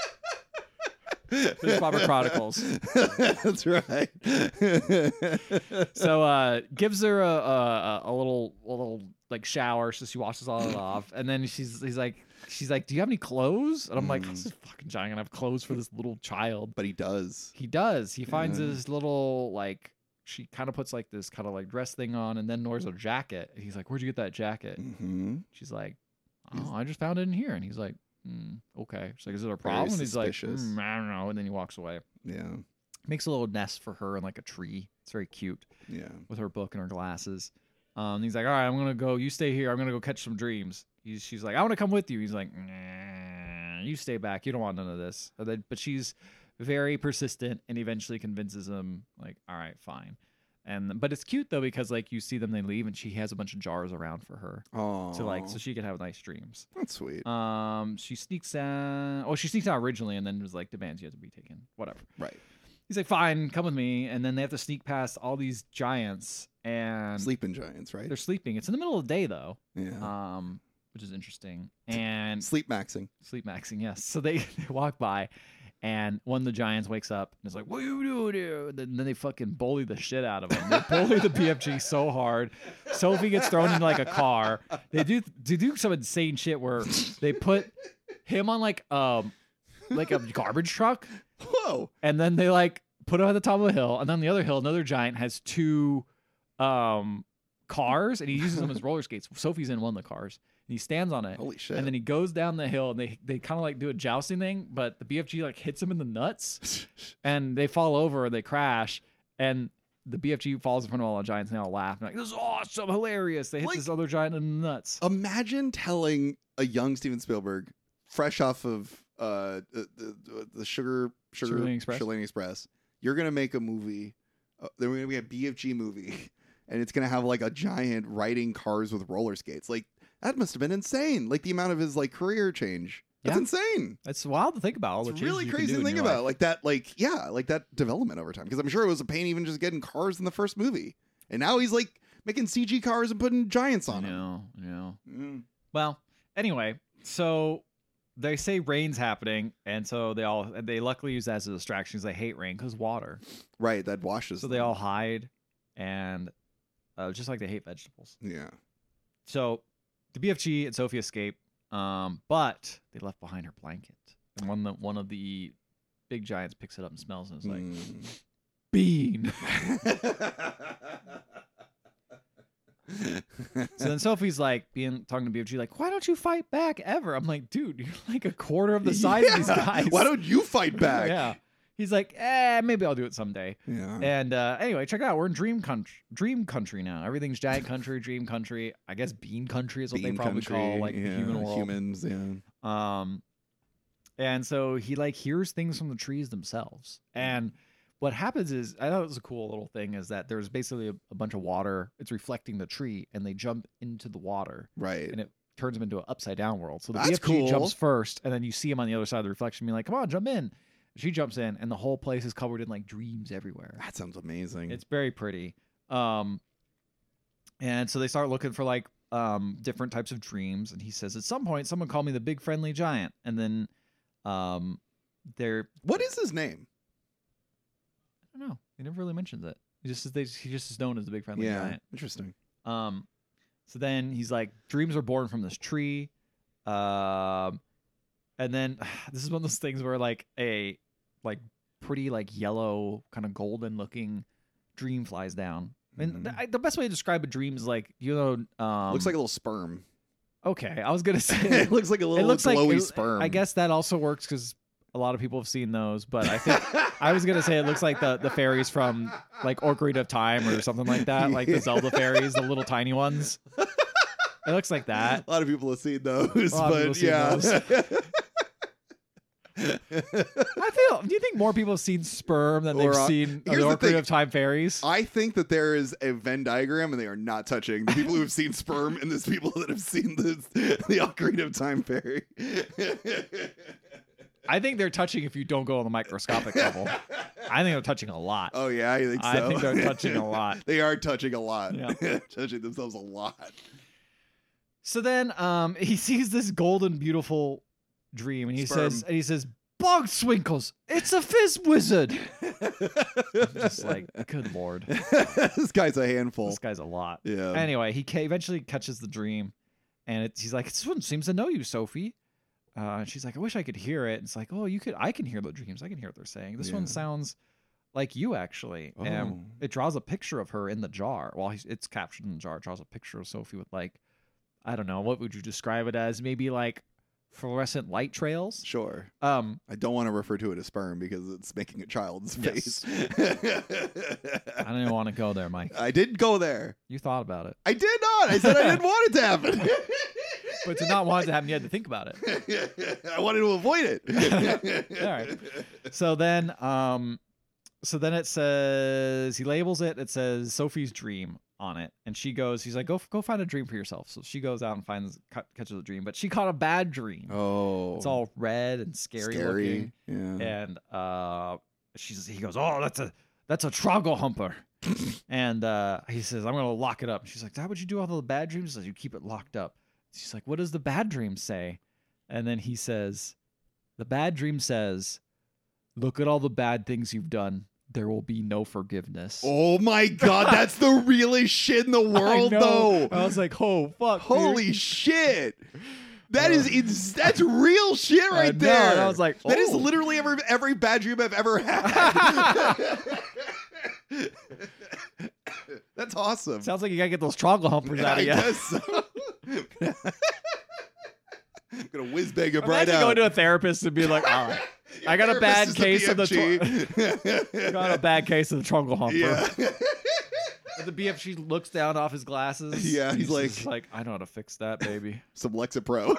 Fizz Popper Chronicles. That's right. So gives her a little like shower, so she washes all it off, and then she's like, "Do you have any clothes?" And I'm like, "This is fucking giant. I have clothes for this little child." But he does. He does. He finds Yeah. his little like. She kind of puts like this kind of like dress thing on, and then there's a jacket. And he's like, "Where'd you get that jacket?" Mm-hmm. She's like, "Oh, I just found it in here." And he's like, "Okay." She's like, "Is it a problem?" And he's like, suspicious. "I don't know." And then he walks away. Yeah. Makes a little nest for her in like a tree. It's very cute Yeah. with her book and her glasses. He's like, all right, I'm gonna go. You stay here. I'm gonna go catch some dreams. She's like, I want to come with you. He's like, nah, you stay back. You don't want none of this. But she's very persistent and eventually convinces him, like, all right, fine. But it's cute though because like you see them, they leave, and she has a bunch of jars around for her to like so she can have nice dreams. That's sweet. She sneaks out. Oh, she sneaks out originally, and then was like demands you have to be taken. Whatever. Right. He's like, fine, come with me. And then they have to sneak past all these giants and Sleeping giants, right? they're sleeping. It's in the middle of the day though. Yeah. Which is interesting. And Sleep maxing. Yes. So they walk by, and one of the giants wakes up and is like, what are you doing here? Then they fucking bully the shit out of him. They bully the BFG so hard. Sophie gets thrown into like a car. They do some insane shit where they put him on like a garbage truck. Whoa. And then they like put him at the top of a hill, and then the other hill, another giant has two cars, and he uses them as roller skates. Sophie's in one of the cars, and he stands on it. Holy shit. And then he goes down the hill, and they kind of like do a jousting thing, but the BFG like hits him in the nuts, and they fall over, and they crash, and the BFG falls in front of all the giants, and they all laugh. And like, this is awesome, hilarious. They hit this other giant in the nuts. Imagine telling a young Steven Spielberg, fresh off of the Sugarland Express, you're gonna make a movie. There's gonna be a BFG movie, and it's gonna have like a giant riding cars with roller skates. Like that must have been insane. Like the amount of his like career change. That's insane. It's wild to think about. All it's really crazy to think about. Like that. Like like that development over time. Because I'm sure it was a pain even just getting cars in the first movie, and now he's like making CG cars and putting giants on them. Yeah. Well, anyway, so. They say rain's happening, and so they luckily use that as a distraction because they hate rain because water. Right, that washes. So they all hide, and just like they hate vegetables. Yeah. So the BFG and Sophie escape, but they left behind her blanket, and one of the big giants picks it up and smells, and is like, bean. So then Sophie's like talking to BFG like, why don't you fight back ever? I'm like, dude, you're like a quarter of the size of these guys. Why don't you fight back? Yeah. He's like, maybe I'll do it someday. Yeah. And anyway, check it out. We're in dream country now. Everything's giant country, dream country. I guess bean country is what they probably call like the human world. Humans, yeah. And so he like hears things from the trees themselves. And what happens is, I thought it was a cool little thing, is that there's basically a bunch of water. It's reflecting the tree, and they jump into the water. Right. And it turns them into an upside down world. So the That's BFG cool. jumps first, and then you see him on the other side of the reflection being like, come on, jump in. She jumps in, and the whole place is covered in like dreams everywhere. That sounds amazing. It's very pretty. And so they start looking for like different types of dreams. And he says, at some point, someone called me the big friendly giant. And then what is his name? I don't know. He never really mentions it. He just is known as the big friendly giant. Interesting. So then he's like, dreams are born from this tree. And then this is one of those things where like a like pretty like yellow kind of golden looking dream flies down. And the best way to describe a dream is like, looks like a little sperm. Okay, I was gonna say it looks like a little glowy sperm. I guess that also works because a lot of people have seen those, but I think I was gonna say it looks like the fairies from like Ocarina of Time or something like that, like the Zelda fairies, the little tiny ones. It looks like that. A lot of people have seen those, but yeah. Do you think more people have seen sperm than they've seen the Ocarina of Time fairies? I think that there is a Venn diagram, and they are not touching. The people who have seen sperm and there's people that have seen the Ocarina of Time fairy. I think they're touching if you don't go on the microscopic level. I think they're touching a lot. Oh yeah, I think so. I think they're touching a lot. They are touching a lot. Yeah. Touching themselves a lot. So then he sees this golden, beautiful dream, and he says, Bogswinkles, it's a fizz wizard. I'm just like, good lord. This guy's a handful. This guy's a lot. Yeah. Anyway, he eventually catches the dream, and he's like, this one seems to know you, Sophie. And she's like, I wish I could hear it. And it's like, oh, I can hear the dreams. I can hear what they're saying. This one sounds like you, actually. Oh. And it draws a picture of her in the jar. Well, it's captured in the jar. It draws a picture of Sophie with like, I don't know, what would you describe it as? Maybe like fluorescent light trails. Sure. I I don't want to refer to it as sperm because it's making a child's face. didn't want to go there, Mike. I didn't go there. You thought about it. I did not. I said I didn't want it to happen. But to not want it to happen, you had to think about it. I wanted to avoid it. All right. So then it says, he labels it. It says Sophie's dream on it. And he's like, go find a dream for yourself. So she goes out and catches a dream, but she caught a bad dream. Oh. It's all red and scary looking. Yeah. And he goes, oh, that's a troggle humper. And he says, I'm gonna lock it up. She's like, is that what you do with all the bad dreams? He says, you keep it locked up. She's like, what does the bad dream say? And then he says, the bad dream says, look at all the bad things you've done. There will be no forgiveness. Oh my God, that's the realest shit in the world, though. I was like, oh fuck, holy dude. shit. That's real shit right there. And I was like, that is literally every bad dream I've ever had. That's awesome. Sounds like you gotta get those troggle humpers out of you. I guess so. I'm gonna whiz bang him right Imagine out. going to a therapist and be like, all right, I got a bad case of the got a bad case of the troggle humper. Yeah. The BFG looks down off his glasses. Yeah, he's like, I know how to fix that, baby. Some Lexapro.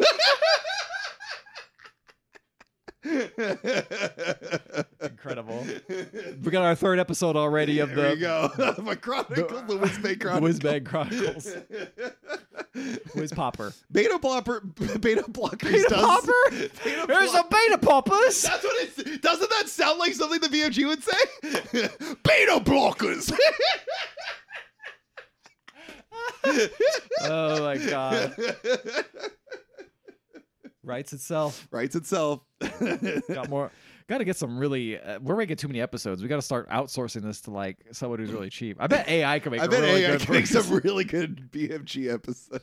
Incredible. We got our third episode already of There we go. My Chronicles, the Whizbang Chronicles. Whizbang Chronicles. Whiz Popper. Beta blockers. Beta Popper? There's a beta poppers. That's what it's. Doesn't that sound like something the VOG would say? Beta blockers. Oh my God. Writes itself. Got to get some really. We're making too many episodes. We got to start outsourcing this to like someone who's really cheap. I bet AI can make. Some really good BFG episodes.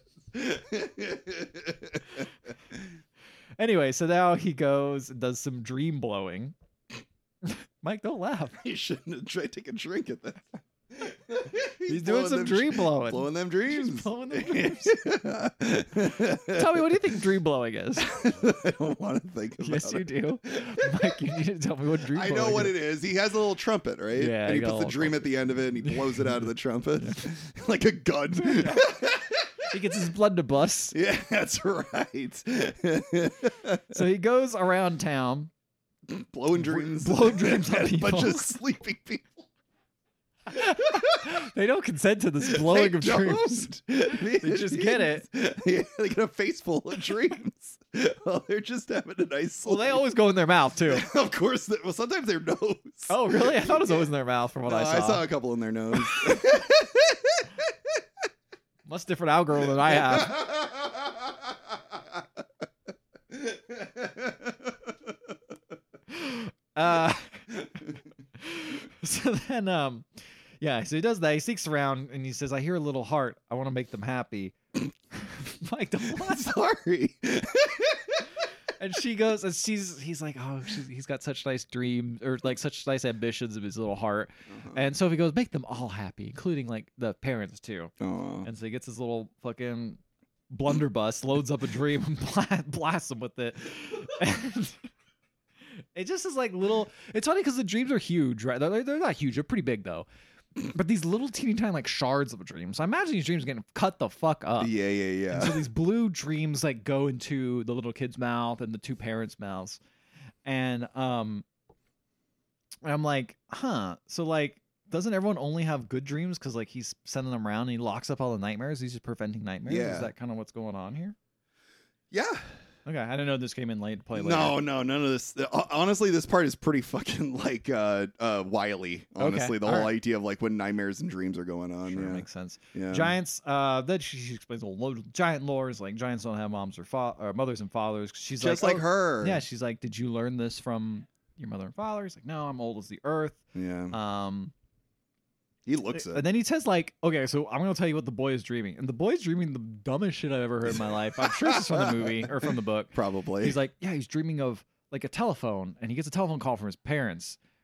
Anyway, so now he goes and does some dream blowing. Mike, don't laugh. You shouldn't have tried to take a drink at that. He's doing some dream blowing. Blowing them dreams. Blowing them dreams. Tell me, what do you think dream blowing is? I don't want to think about it. Yes, you do. Mike, you need to tell me what dream blowing is. I know what it is. He has a little trumpet, right? Yeah. And he puts the dream at the end of it and he blows it out of the trumpet. Like a gun. He gets his blood to bust. Yeah, that's right. So he goes around town. Blowing dreams. On people. Bunch of sleeping people. They don't consent to this blowing of dreams. They just get it. Yeah, they get a face full of dreams. Well, they're just having a nice sleep. Well, they always go in their mouth, too. Of course. Well, sometimes their nose. Oh, really? I thought it was always in their mouth from what I saw. I saw a couple in their nose. Much different algorithm than I have. So then, so he does that. He sneaks around and he says, I hear a little heart. I want to make them happy. Mike, don't laugh. Sorry. And she goes, and he's like, oh, he's got such nice dreams or like such nice ambitions of his little heart. And Sophie goes, make them all happy, including like the parents too. And so he gets his little fucking blunderbuss, loads up a dream and blasts him with it. And it just is like little. It's funny because the dreams are huge, right? They're not huge. They're pretty big though. But these little teeny tiny like shards of a dream. So I imagine these dreams are getting cut the fuck up. Yeah. And so these blue dreams like go into the little kid's mouth and the two parents' mouths. And I'm like, so like, doesn't everyone only have good dreams? Because like he's sending them around and he locks up all the nightmares. He's just preventing nightmares. Yeah. Is that kind of what's going on here? Yeah. Okay, I didn't know this came in late to play later. No, none of this. Honestly, this part is pretty fucking like wily. Honestly, the whole idea of like when nightmares and dreams are going on. Sure, yeah, makes sense. Yeah. Giants. Then she explains a little giant lores. Like giants don't have moms or mothers and fathers. She's just like her. Yeah, she's like, did you learn this from your mother and father? He's like, no, I'm old as the earth. Yeah. He looks it. And then he says like, okay, so I'm going to tell you what the boy is dreaming. And the boy's dreaming the dumbest shit I've ever heard in my life. I'm sure this is from the movie or from the book. Probably. He's like, yeah, he's dreaming of like a telephone and he gets a telephone call from his parents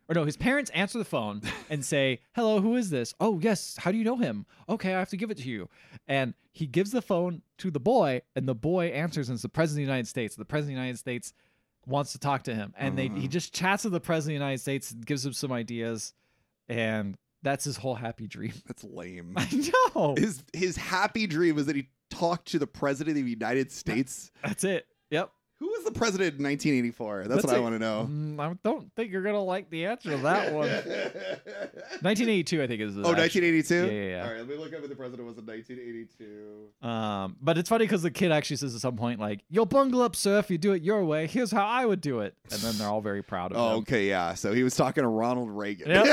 or no, his parents answer the phone and say, "Hello, who is this?" "Oh, yes. How do you know him?" "Okay, I have to give it to you." And he gives the phone to the boy, and the boy answers, and it's the President of the United States. The President of the United States wants to talk to him, and he just chats with the President of the United States, and gives him some ideas, and that's his whole happy dream. That's lame. I know. His happy dream was that he talked to the President of the United States. That's it. Yep. Who was the president in 1984? That's what I want to know. I don't think you're gonna like the answer to that one. 1982, I think is. 1982. Yeah. All right, let me look up who the president was in 1982. But it's funny because the kid actually says at some point, like, "You'll bungle up, sir, if you do it your way. Here's how I would do it." And then they're all very proud of him. Okay, yeah. So he was talking to Ronald Reagan. Yep.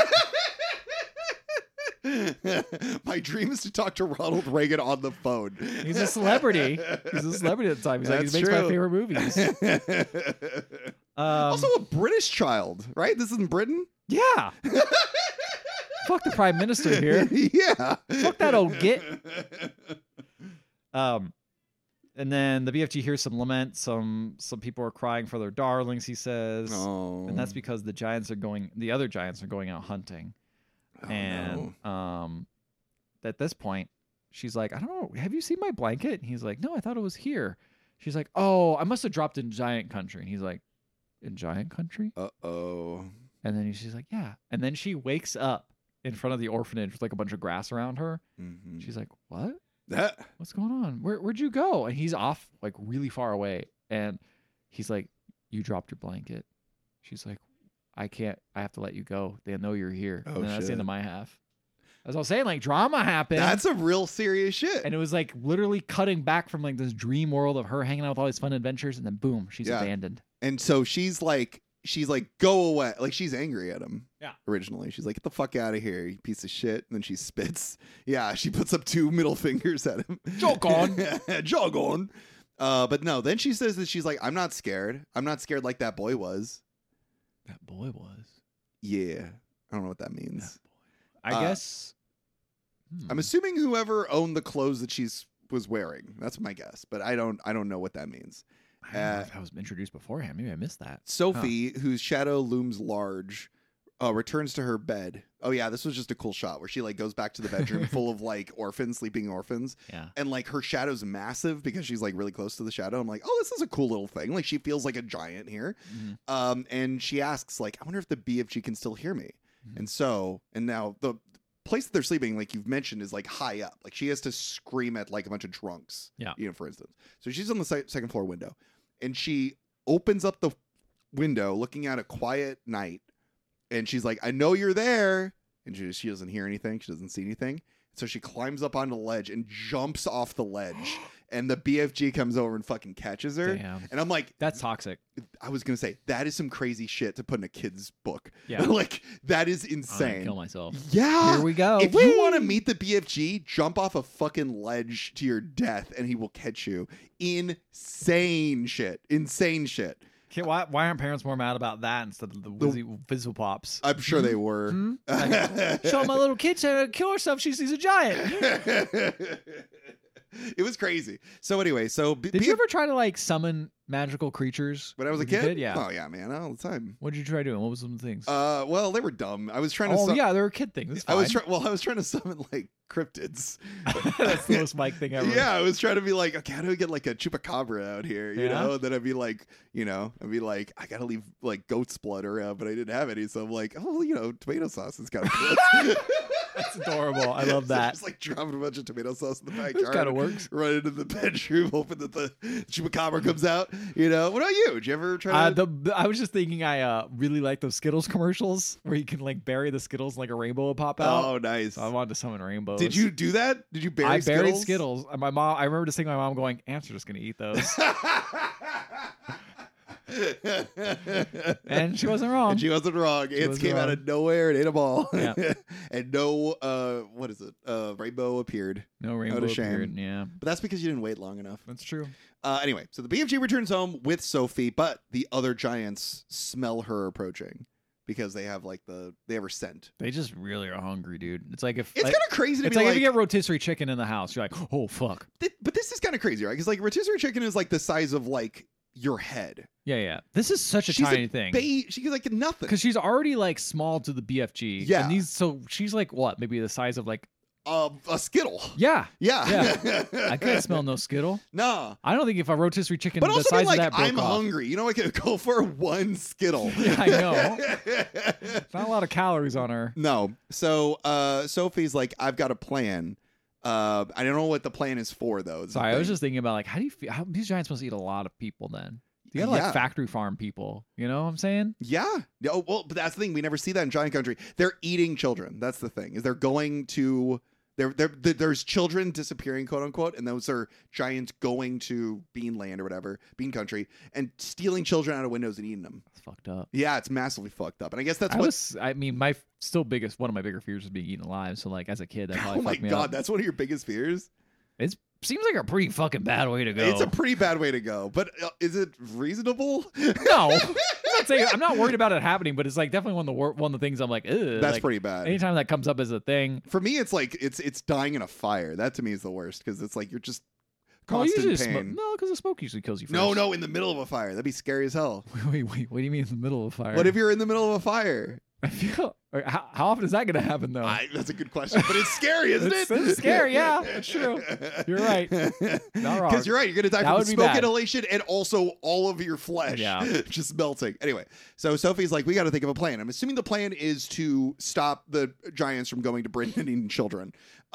My dream is to talk to Ronald Reagan on the phone. He's a celebrity. He's a celebrity at the time. He's like, he makes my favorite movies. Also a British child, right? This is in Britain? Yeah. Fuck the prime minister here. Yeah. Fuck that old git. And then the BFG hears some lament. Some people are crying for their darlings, he says. Oh. And that's because the other giants are going out hunting. At this point, she's like, "I don't know, have you seen my blanket?" And he's like, "No, I thought it was here." She's like, "Oh, I must have dropped in giant country." And he's like, "In giant country?" Uh-oh. And then she's like, "Yeah." And then she wakes up in front of the orphanage with like a bunch of grass around her. Mm-hmm. She's like, "What? That? What's going on? Where'd you go?" And he's off like really far away. And he's like, "You dropped your blanket." She's like, "I can't. I have to let you go. They know you're here." Oh, and then that's the shit. end of my half. As I was saying, like, drama happened. That's a real serious shit. And it was like literally cutting back from like this dream world of her hanging out with all these fun adventures, and then boom, she's abandoned. And so she's like, go away. Like, she's angry at him. Yeah. Originally, she's like, "Get the fuck out of here, you piece of shit." And then she spits. Yeah, she puts up 2 middle fingers at him. Jog on. Jog on. But no, then she says that she's like, "I'm not scared. I'm not scared like that boy was." That boy was. Yeah. I don't know what that means. I guess. I'm assuming whoever owned the clothes that was wearing. That's my guess, but I don't know what that means. I don't know if that was introduced beforehand. Maybe I missed that. Sophie, whose shadow looms large, returns to her bed. Oh yeah, this was just a cool shot where she like goes back to the bedroom full of like sleeping orphans. Yeah. And like her shadow's massive because she's like really close to the shadow. I'm like, oh, this is a cool little thing. Like she feels like a giant here. Mm-hmm. And she asks like, "I wonder if the BFG can still hear me." Mm-hmm. And now the place that they're sleeping, like you've mentioned, is like high up. Like she has to scream at like a bunch of drunks. Yeah. For instance. So she's on the second floor window, and she opens up the window looking at a quiet night, and she's like, "I know you're there." And she doesn't hear anything. She doesn't see anything. So she climbs up onto the ledge and jumps off the ledge. And the BFG comes over and fucking catches her. Damn. And I'm like, that's toxic. I was going to say, that is some crazy shit to put in a kid's book. Yeah. Like, that is I'm gonna insane. kill myself. Yeah. Here we go. If you want to meet the BFG, jump off a fucking ledge to your death and he will catch you. Insane shit. Insane shit. Okay, why aren't parents more mad about that instead of the Fizzle Pops? I'm sure they were. Like, show my little kid to kill herself. She sees a giant. It was crazy. So anyway, did you ever try to like summon magical creatures when I was a kid? Yeah. Oh yeah, man, all the time. What did you try doing? What was some things? Well, they were dumb. I was trying to. Oh yeah, they were kid things. I was trying to summon like cryptids. That's the most Mike thing ever. Yeah, I was trying to be like, okay, how do I get like a chupacabra out here? You know, and then I'd be like, I gotta leave like goat's blood around, but I didn't have any, so I'm like, oh, tomato sauce is kind of cool. That's adorable. I love that. Just like dropping a bunch of tomato sauce in the backyard. Kind of works. Run into the bedroom, hoping that the chupacabra comes out. What about you? Did you ever try to? I was just thinking I really like those Skittles commercials where you can like bury the Skittles and like a rainbow will pop out. Oh, nice. So I wanted to summon rainbows. Did you do that? Did you bury Skittles? I buried Skittles? Skittles. And my mom, I remember just seeing my mom going, ants are just going to eat those. And she wasn't wrong. Ants came out of nowhere and ate them all. Yeah. And no, what is it? Rainbow appeared. No rainbow appeared. Yeah. But that's because you didn't wait long enough. That's true. Anyway, so the BFG returns home with Sophie, but the other giants smell her approaching because they have her scent. They just really are hungry, dude. It's like if it's kind of crazy to it's be like if you get rotisserie chicken in the house, you're like, oh fuck. But this is kind of crazy, right? Because like rotisserie chicken is like the size of like your head. Yeah. This is such a She's tiny thing. She's like nothing. Because she's already like small to the BFG. Yeah. And so she's like what? Maybe the size of like a Skittle. Yeah. Yeah. I couldn't smell no Skittle. No. I don't think if a rotisserie chicken But the also size be like, of that broke I'm off. hungry. You know, I could go for one Skittle. Yeah, I know. Not a lot of calories on her. No. So Sophie's like, I've got a plan. I don't know what the plan is for though. Sorry, I was just thinking about like how these giants must eat a lot of people then. You got like Yeah. factory farm people. You know what I'm saying? Yeah. Oh, well, but that's the thing. We never see that in Giant Country. They're eating children. That's the thing. Is they're going to there's children disappearing, quote unquote, and those are giants going to Bean Land or whatever, Bean Country, and stealing children out of windows and eating them. That's fucked up. Yeah, it's massively fucked up. And I guess that's I mean, one of my bigger fears was being eaten alive. So like as a kid, that probably Oh my fucked me god, up. that's one of your biggest fears. It seems like a pretty fucking bad way to go. It's a pretty bad way to go, but is it reasonable? No. I'm not worried about it happening, but it's like definitely one of the things I'm like, ugh. That's like, pretty bad. Anytime that comes up as a thing. For me, it's like it's dying in a fire. That to me is the worst because it's like you're just Well, constant usually pain. no, because the smoke usually kills you first. No, in the middle of a fire. That'd be scary as hell. Wait, what do you mean in the middle of a fire? What if you're in the middle of a fire? I feel how often is that going to happen though? That's a good question, but it's scary, isn't it? It's scary, yeah. It's true. You're right. Not wrong. Because you're right. You're going to die That from would be smoke bad. inhalation and also all of your flesh just melting. Anyway, so Sophie's like, we got to think of a plan. I'm assuming the plan is to stop the giants from going to Britain and eating children.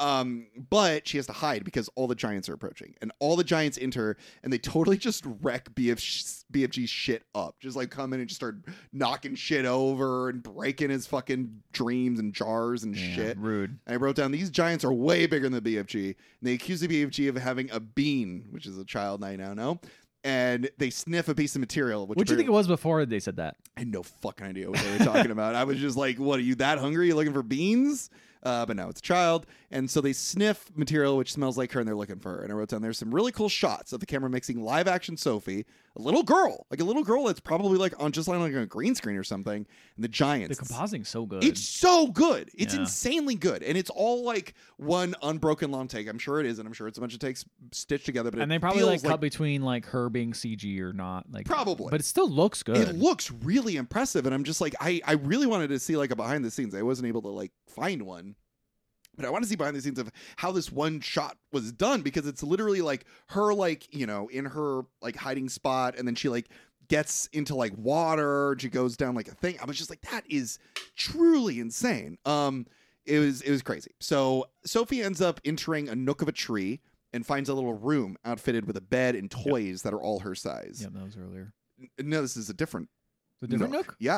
But she has to hide because all the giants are approaching. And all the giants enter and they totally just wreck BFG's shit up. Just like come in and just start knocking shit over and breaking his fucking dreams and jars and shit. Rude. And I wrote down these giants are way bigger than the BFG. And they accuse the BFG of having a bean, which is a child I now know. And they sniff a piece of material. What do you think it was before they said that? I had no fucking idea what they were talking about. I was just like, what, are you that hungry? You looking for beans? But no, it's a child. And so they sniff material which smells like her and they're looking for her. And I wrote down there's some really cool shots of the camera mixing live action Sophie, a little girl that's probably like on just like a green screen or something, and the giants. The compositing's so good. It's so good. It's Yeah. insanely good. And it's all like one unbroken long take. I'm sure it is, and I'm sure it's a bunch of takes stitched together. But and they probably like cut between like her being CG or not. Like Probably. But it still looks good. It looks really impressive, and I'm just like, I really wanted to see like a behind the scenes. I wasn't able to like find one. But I want to see behind the scenes of how this one shot was done, because it's literally like her, like, you know, in her like hiding spot, and then she like gets into like water, and she goes down like a thing. I was just like, that is truly insane. It was crazy. So Sophie ends up entering a nook of a tree and finds a little room outfitted with a bed and toys that are all her size. Yeah, that was earlier. No, this is a different The different nook? Yeah,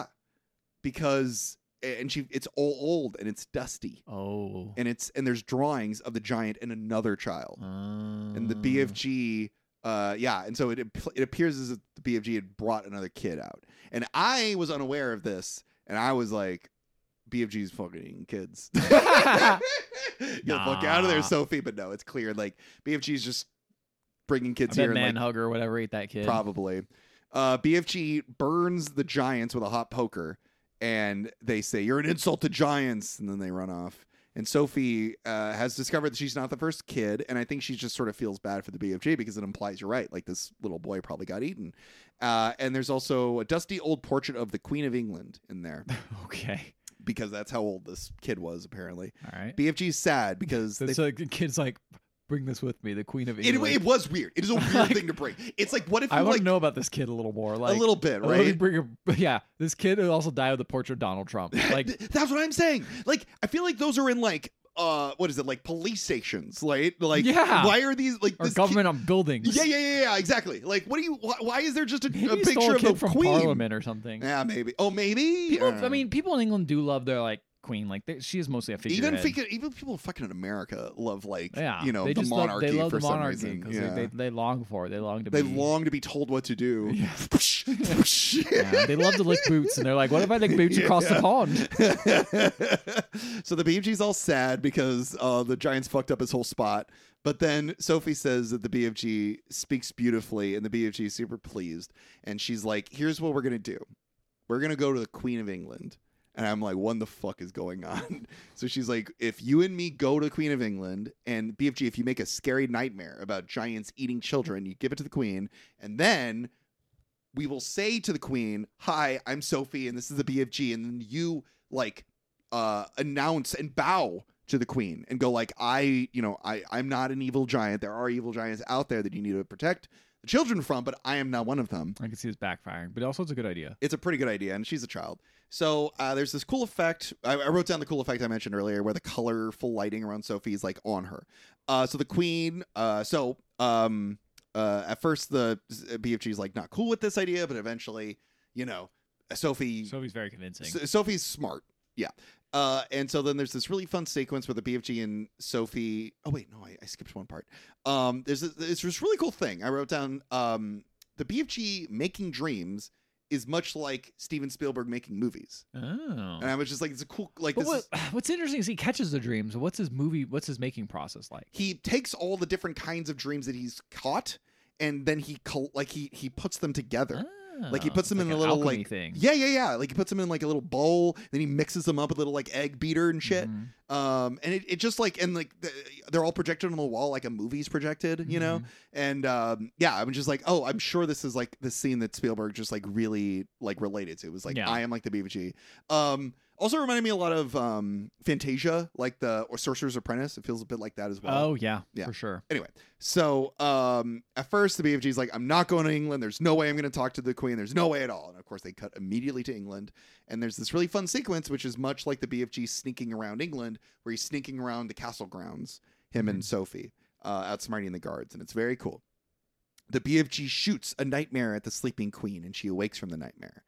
because it's all old and it's dusty. Oh. And there's drawings of the giant and another child. And the BFG, and so it appears as if the BFG had brought another kid out. And I was unaware of this, and I was like, BFG's fucking eating kids. Get the fuck out of there, Sophie. But no, it's clear, like, BFG's just bringing kids here. Man and, like, hugger or whatever ate that kid. Probably. BFG burns the giants with a hot poker, and they say, "You're an insult to giants," and then they run off. And Sophie has discovered that she's not the first kid, and I think she just sort of feels bad for the BFG because it implies, you're right, like this little boy probably got eaten. And there's also a dusty old portrait of the Queen of England in there. Okay. Because that's how old this kid was, apparently. All right. BFG's sad because So the kid's like, bring this with me, the Queen of England. it was weird. It is a weird thing to bring. It's like, what if you I want like to know about this kid a little more. Like a little bit, let me right? bring this kid who also died with the portrait of Donald Trump. Like that's what I'm saying. Like, I feel like those are in like what is it, like police stations, right? Like, yeah. Why are these like or this government on buildings? Yeah, exactly. Like, what do you? Why is there just a Maybe he picture stole a of kid the from Queen? Parliament or something. Yeah, maybe. Oh, maybe. People, I mean, people in England do love their like Queen. Like she is mostly a figurehead. Even people fucking in America love like Yeah, you know, they the just monarchy they love for the some monarchy reason. because Yeah. they long for it. They long to They be. long to be told what to do. Yeah. Yeah, they love to lick boots, and they're like, "What if I lick boots across the pond?" So the BFG's all sad because the Giants fucked up his whole spot. But then Sophie says that the BFG speaks beautifully, and the BFG is super pleased. And she's like, "Here's what we're gonna do. We're gonna go to the Queen of England." And I'm like, what the fuck is going on? So she's like, if you and me go to the Queen of England, and BFG, if you make a scary nightmare about giants eating children, you give it to the Queen, and then we will say to the queen, "Hi, I'm Sophie, and this is the BFG," and then you like announce and bow to the queen and go like, I'm not an evil giant. There are evil giants out there that you need to protect the children from, but I am not one of them. I can see this backfiring, but also it's a good idea. It's a pretty good idea, and she's a child. So there's this cool effect. I wrote down the cool effect I mentioned earlier, where the colorful lighting around Sophie is like on her. So the queen. At first the BFG is like not cool with this idea, but eventually, Sophie's very convincing. Sophie's smart. Yeah. And so then there's this really fun sequence where the BFG and Sophie. Oh wait, no, I skipped one part. There's this really cool thing I wrote down. The BFG making dreams is much like Steven Spielberg making movies. Oh. And I was just like, it's a cool like. But what's interesting is he catches the dreams. What's his making process like? He takes all the different kinds of dreams that he's caught, and then he puts them together. Like he puts them in a little like thing. Yeah. Like he puts them in like a little bowl, then he mixes them up with a little like egg beater and shit. And it just like they're all projected on the wall like a movie's projected, you know. And I'm just like, oh, I'm sure this is like the scene that Spielberg just like really like related to. It was like I am like the BFG. Also reminded me a lot of Fantasia, like or Sorcerer's Apprentice. It feels a bit like that as well. Oh yeah, for sure. Anyway, so at first the BFG's like, I'm not going to England. There's no way I'm going to talk to the Queen. There's no way at all. And of course they cut immediately to England. And there's this really fun sequence, which is much like the BFG sneaking around England, where he's sneaking around the castle grounds, him and Sophie, outsmarting the guards. And it's very cool. The BFG shoots a nightmare at the sleeping Queen, and she awakes from the nightmare.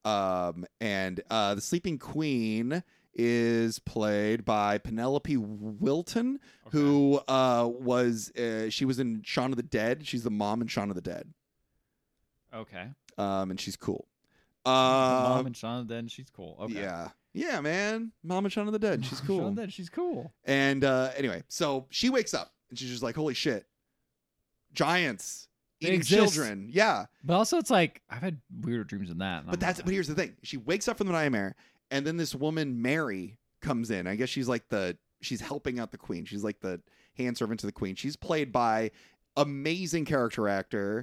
The sleeping Queen is played by Penelope Wilton, who she was in Shaun of the Dead. She's the mom in Shaun of the Dead. Okay. And she's cool. Mom in Shaun of the Dead, she's cool. Okay. Yeah, man. Mom in Shaun of the Dead, she's cool. Shaun of the Dead, she's cool. And anyway, so she wakes up and she's just like, holy shit, giants eating children. Yeah. But also it's like, I've had weirder dreams than that. But here's the thing. She wakes up from the nightmare, and then this woman, Mary, comes in. I guess she's like she's helping out the Queen. She's like the hand servant to the Queen. She's played by amazing character actor.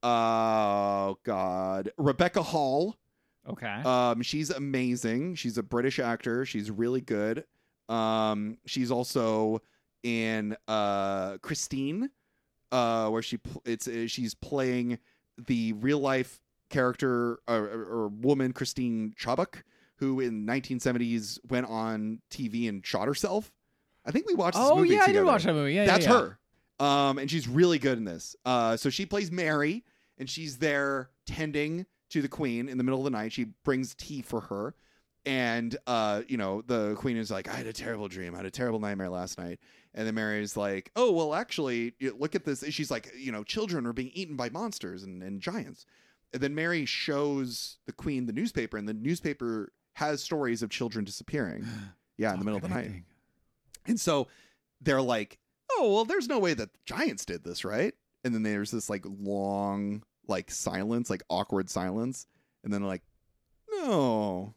Oh God. Rebecca Hall. Okay. She's amazing. She's a British actor. She's really good. She's also in Christine. Where she's playing the real life character or woman Christine Chubbuck, who in 1970s went on TV and shot herself. I think we watched this movie together. I did watch that movie. Yeah, that's her. And she's really good in this. So she plays Mary, and she's there tending to the Queen in the middle of the night. She brings tea for her. And, the Queen is like, I had a terrible dream. I had a terrible nightmare last night. And then Mary's like, oh, well, actually, look at this. She's like, children are being eaten by monsters and giants. And then Mary shows the Queen the newspaper, and the newspaper has stories of children disappearing. Yeah, in the middle of the night. And so they're like, oh, well, there's no way that giants did this, right? And then there's this like long, like silence, like awkward silence. And then they're like, no.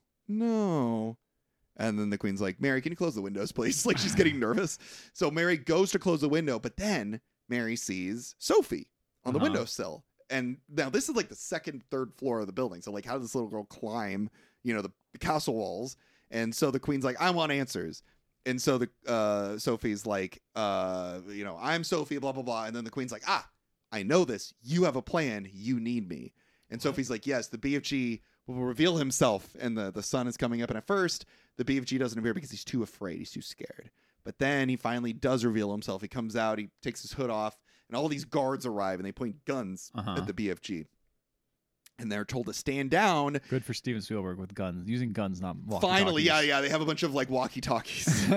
And then the Queen's like, Mary, can you close the windows, please? Like she's getting nervous. So Mary goes to close the window, but then Mary sees Sophie on the windowsill. And now this is like the second, third floor of the building. So like, how does this little girl climb, the castle walls? And so the Queen's like, I want answers. And so the Sophie's like, I'm Sophie, blah, blah, blah. And then the Queen's like, I know this. You have a plan. You need me. And Sophie's like, yes, the BFG will reveal himself, and the sun is coming up. And at first, the BFG doesn't appear because he's too afraid. He's too scared. But then he finally does reveal himself. He comes out. He takes his hood off, and all these guards arrive, and they point guns at the BFG. And they're told to stand down. Good for Steven Spielberg with guns. Using guns, not walkie-talkies. Finally, yeah. They have a bunch of like walkie-talkies.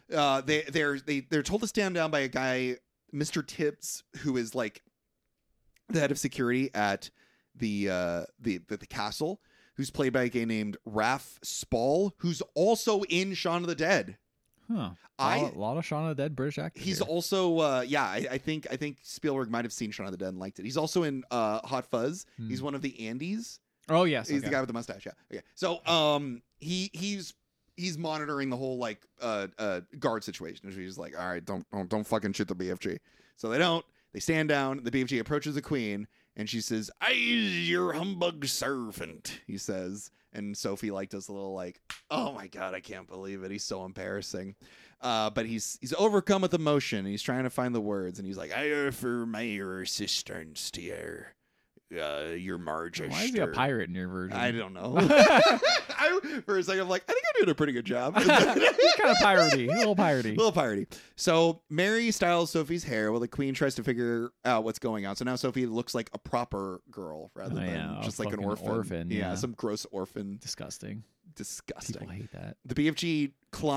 They're told to stand down by a guy, Mr. Tibbs, who is like the head of security at the castle, who's played by a guy named Raph Spall, who's also in Shaun of the Dead. Huh. A lot of Shaun of the Dead British actors. He's also I think Spielberg might have seen Shaun of the Dead and liked it. He's also in Hot Fuzz. He's one of the Andys. Oh yes. He's the guy with the mustache, yeah. Okay. So he's monitoring the whole like guard situation. He's like, all right, don't fucking shoot the BFG. So they don't. They stand down. The BFG approaches the Queen, And she says, "I is your humbug servant," he says. And Sophie like does a little like, "Oh my God, I can't believe it. He's so embarrassing." But he's overcome with emotion. And he's trying to find the words. And he's like, "I offer my assistance to your majesty." Why is he a pirate in your version? I don't know. For a second, I'm like, I think I'm doing a pretty good job. He's kind of piratey. A little piratey. A little piratey. So Mary styles Sophie's hair while the queen tries to figure out what's going on. So now Sophie looks like a proper girl rather than just like an orphan. Yeah, some gross orphan. Disgusting. People hate that. The BFG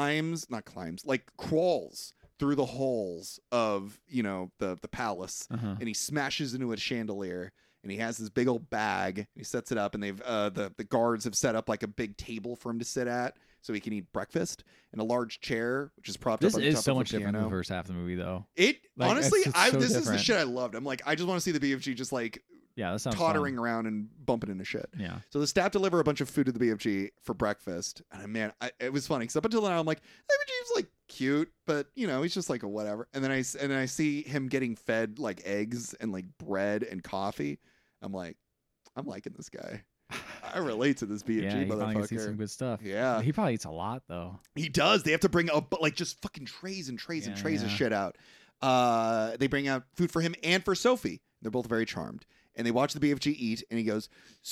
crawls through the halls of, the palace, and he smashes into a chandelier. And he has this big old bag. And he sets it up, and they've the guards have set up like a big table for him to sit at, so he can eat breakfast. And a large chair, which is propped up on top of a piano. This is so much different than the first half of the movie, though. Honestly, this is the different. shit I loved. I'm like, I just want to see the BFG just like that sounds tottering fun. around and bumping into shit. Yeah. So the staff deliver a bunch of food to the BFG for breakfast, and man, it was funny because up until now I'm like, BFG's like cute, but he's just like a whatever. And then I see him getting fed like eggs and like bread and coffee. I'm like, I'm liking this guy. I relate to this BFG he probably motherfucker. gets some good stuff. Yeah, he probably eats a lot though. He does. They have to bring up like just fucking trays and trays and trays of shit out. They bring out food for him and for Sophie. They're both very charmed, and they watch the BFG eat. And he goes,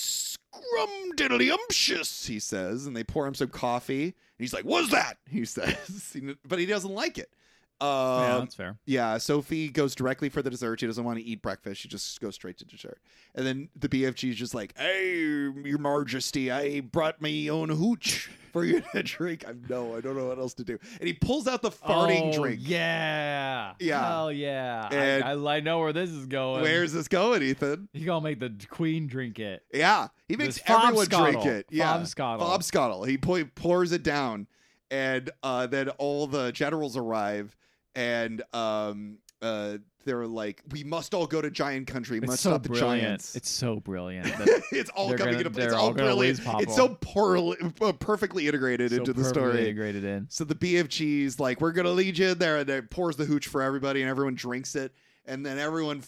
"Scrum-diddly-umptious," he says, and they pour him some coffee. And he's like, "What's that?" he says, but he doesn't like it. Yeah, that's fair. Yeah, Sophie goes directly for the dessert. She doesn't want to eat breakfast. She just goes straight to dessert. And then the BFG is just like, "Hey, your majesty, I brought my own hooch for you to drink." I don't know what else to do. And he pulls out the farting drink. Yeah. Yeah. Hell yeah. And I know where this is going. Where's this going, Ethan? He gonna make the queen drink it. Yeah. He makes This everyone Fobscottle. drink it. Yeah. Fobscottle. He pours it down. And then all the generals arrive. And they're like, "We must all go to Giant Country. We must stop the giants." It's so brilliant. It's all coming into place. They're It's all all gonna brilliant. lose Popple. It's so perfectly integrated into the story. Integrated in. So the BFG's like, "We're gonna lead you in there," and it pours the hooch for everybody, and everyone drinks it. And then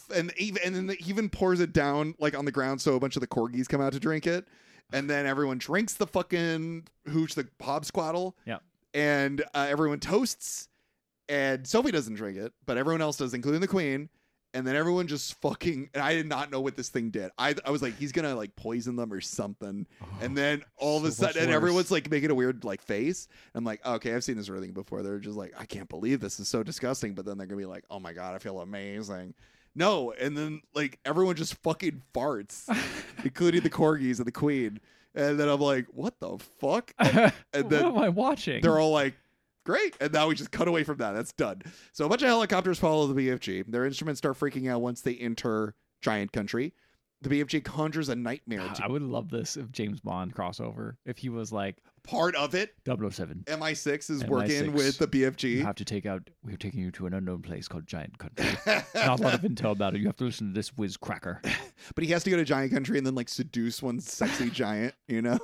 even pours it down like on the ground, so a bunch of the corgis come out to drink it. And then everyone drinks the fucking hooch, the hobsquaddle. Yeah. And everyone toasts. And Sophie doesn't drink it, but everyone else does, including the queen. And then everyone just fucking... And I did not know what this thing did. I was like, he's going to like poison them or something. And then all of a sudden, everyone's like making a weird like face. I'm like, okay, I've seen this thing before. They're just like, I can't believe this is so disgusting. But then they're going to be like, oh my God, I feel amazing. No. And then like everyone just fucking farts, including the corgis and the queen. And then I'm like, what the fuck? And then what am I watching? They're all like, great. And now we just cut away from that. That's done. So a bunch of helicopters follow the BFG. Their instruments start freaking out once they enter Giant Country. The BFG conjures a nightmare. I would love this if James Bond crossover. If he was like part of it. 007. MI6 is working with the BFG. We're taking you to an unknown place called Giant Country. Not a lot of intel about it. You have to listen to this whiz cracker. But he has to go to Giant Country and then like seduce one sexy giant, Man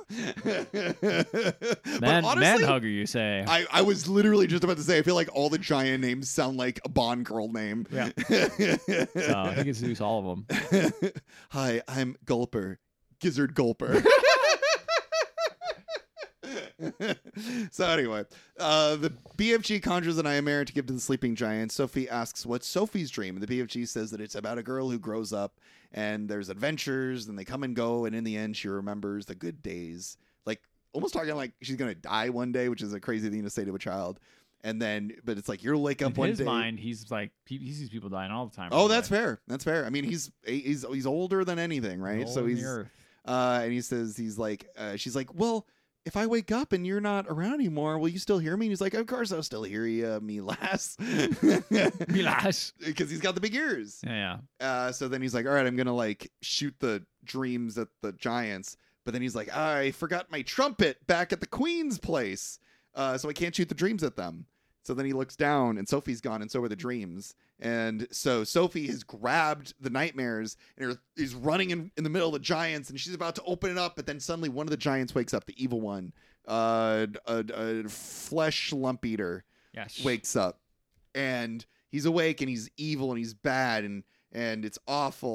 hugger, you say. I was literally just about to say, I feel like all the giant names sound like a Bond girl name. Yeah. So he can seduce all of them. Hi, I'm Gulper. Gizzard Gulper. So anyway, the BFG conjures a nightmare to give to the sleeping giant. Sophie asks, what's Sophie's dream? And the BFG says that it's about a girl who grows up and there's adventures and they come and go. And in the end, she remembers the good days, like almost talking like she's going to die one day, which is a crazy thing to say to a child. And then, but it's like, you'll wake up one day. In his mind, he's like, he sees people dying all the time. Oh, that's fair. That's fair. I mean, he's older than anything, right? So he's, and he says, he's like, she's like, well, if I wake up and you're not around anymore, will you still hear me? And he's like, of course I'll still hear you, me lass. Me lass. Because he's got the big ears. Yeah. So then he's like, all right, I'm going to like shoot the dreams at the giants. But then he's like, I forgot my trumpet back at the queen's place. So I can't shoot the dreams at them. So then he looks down and Sophie's gone and so are the dreams. And so Sophie has grabbed the nightmares and is running in the middle of the giants and she's about to open it up. But then suddenly one of the giants wakes up, the evil one, a flesh lump eater wakes up and he's awake and he's evil and he's bad and it's awful.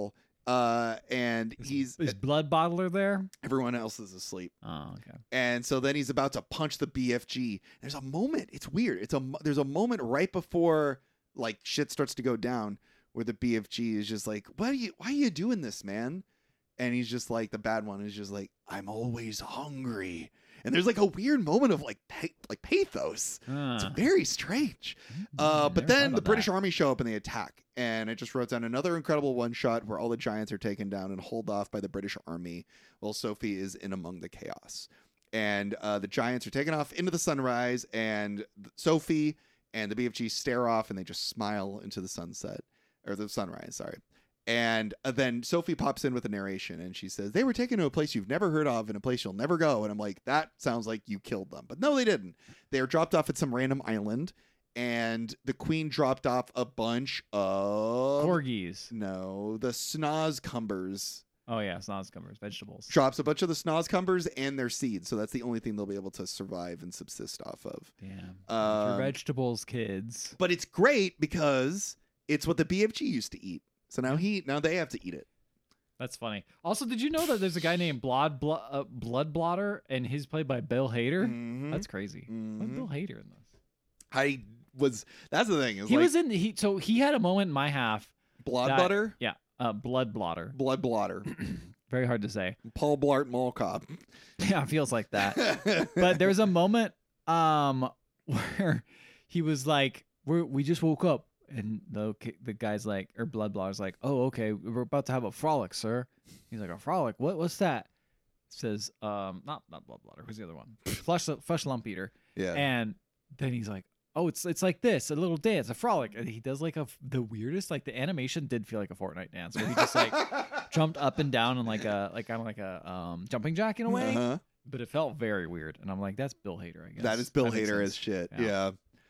And Is Blood Bottler there? everyone else is asleep. Oh, okay. And so then he's about to punch the BFG. There's a moment. It's weird. There's a moment right before like shit starts to go down where the BFG is just like, why are you doing this, man? And he's just like, the bad one is just like, I'm always hungry. And there's like a weird moment of like pathos. It's very strange. But then the British Army show up and they attack. And I just wrote down another incredible one shot where all the giants are taken down and hauled off by the British Army while Sophie is in among the chaos. And the giants are taken off into the sunrise, and Sophie and the BFG stare off and they just smile into the sunset, or the sunrise, sorry. And then Sophie pops in with a narration and she says, they were taken to a place you've never heard of and a place you'll never go. And I'm like, that sounds like you killed them. But no, they didn't. They were dropped off at some random island, and the queen dropped off a bunch of... Corgis. No, the snozcumbers. Oh, yeah, snozcumbers, vegetables. Drops a bunch of the snozcumbers and their seeds. So that's the only thing they'll be able to survive and subsist off of. Damn. Your vegetables, kids. But it's great because it's what the BFG used to eat. So now they have to eat it. That's funny. Also, did you know that there's a guy named Blood Blotter, and he's played by Bill Hader? Mm-hmm. That's crazy. What's Bill Hader in this? That's the thing. So he had a moment in my half. Butter? Yeah. Blood Blotter. Blood Blotter. Very hard to say. Paul Blart Mall Cop. Yeah, it feels like that. But there was a moment where he was like, we just woke up. And the guy's like, or Blood Blotter's like, oh, okay, we're about to have a frolic, sir. He's like, a frolic? What's that? Says, not Blood Blotter. Who's the other one? Flesh Lump Eater. Yeah. And then he's like, oh, it's like this, a little dance, a frolic. And he does like the weirdest, like the animation did feel like a Fortnite dance where he just like jumped up and down in like a jumping jack in a way. Uh-huh. But it felt very weird. And I'm like, that's Bill Hader, I guess. That is Bill Hader as shit. Yeah.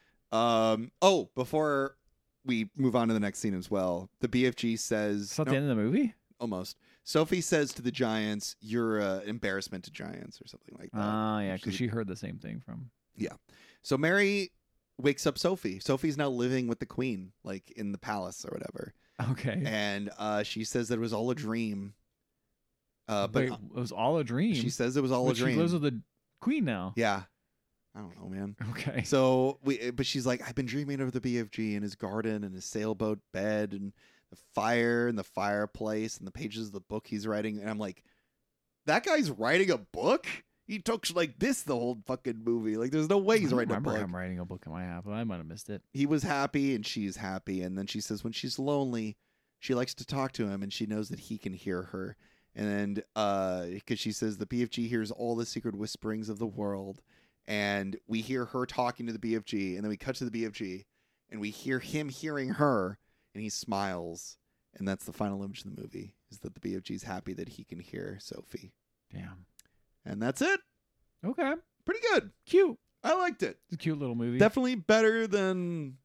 Before we move on to the next scene as well, the BFG says... Is that the end of the movie? Almost. Sophie says to the giants, you're an embarrassment to giants, or something like that. Yeah, because she heard the same thing from... Yeah. So Mary wakes up Sophie. Sophie's now living with the queen, like in the palace or whatever. Okay. And she says that it was all a dream. But Wait, it was all a dream? She says it was all a dream. She lives with the queen now. Yeah. I don't know, man. Okay. So but she's like, I've been dreaming of the BFG and his garden and his sailboat bed and the fire and the fireplace and the pages of the book he's writing. And I'm like, that guy's writing a book? He talks like this the whole fucking movie. Like, there's no way he's writing a book. I remember him writing a book in my half, but I might have missed it. He was happy and she's happy. And then she says when she's lonely, she likes to talk to him and she knows that he can hear her. And because she says the BFG hears all the secret whisperings of the world. And we hear her talking to the BFG, and then we cut to the BFG, and we hear him hearing her, and he smiles. And that's the final image of the movie, is that the BFG is happy that he can hear Sophie. Damn. And that's it. Okay. Pretty good. Cute. I liked it. It's a cute little movie. Definitely better than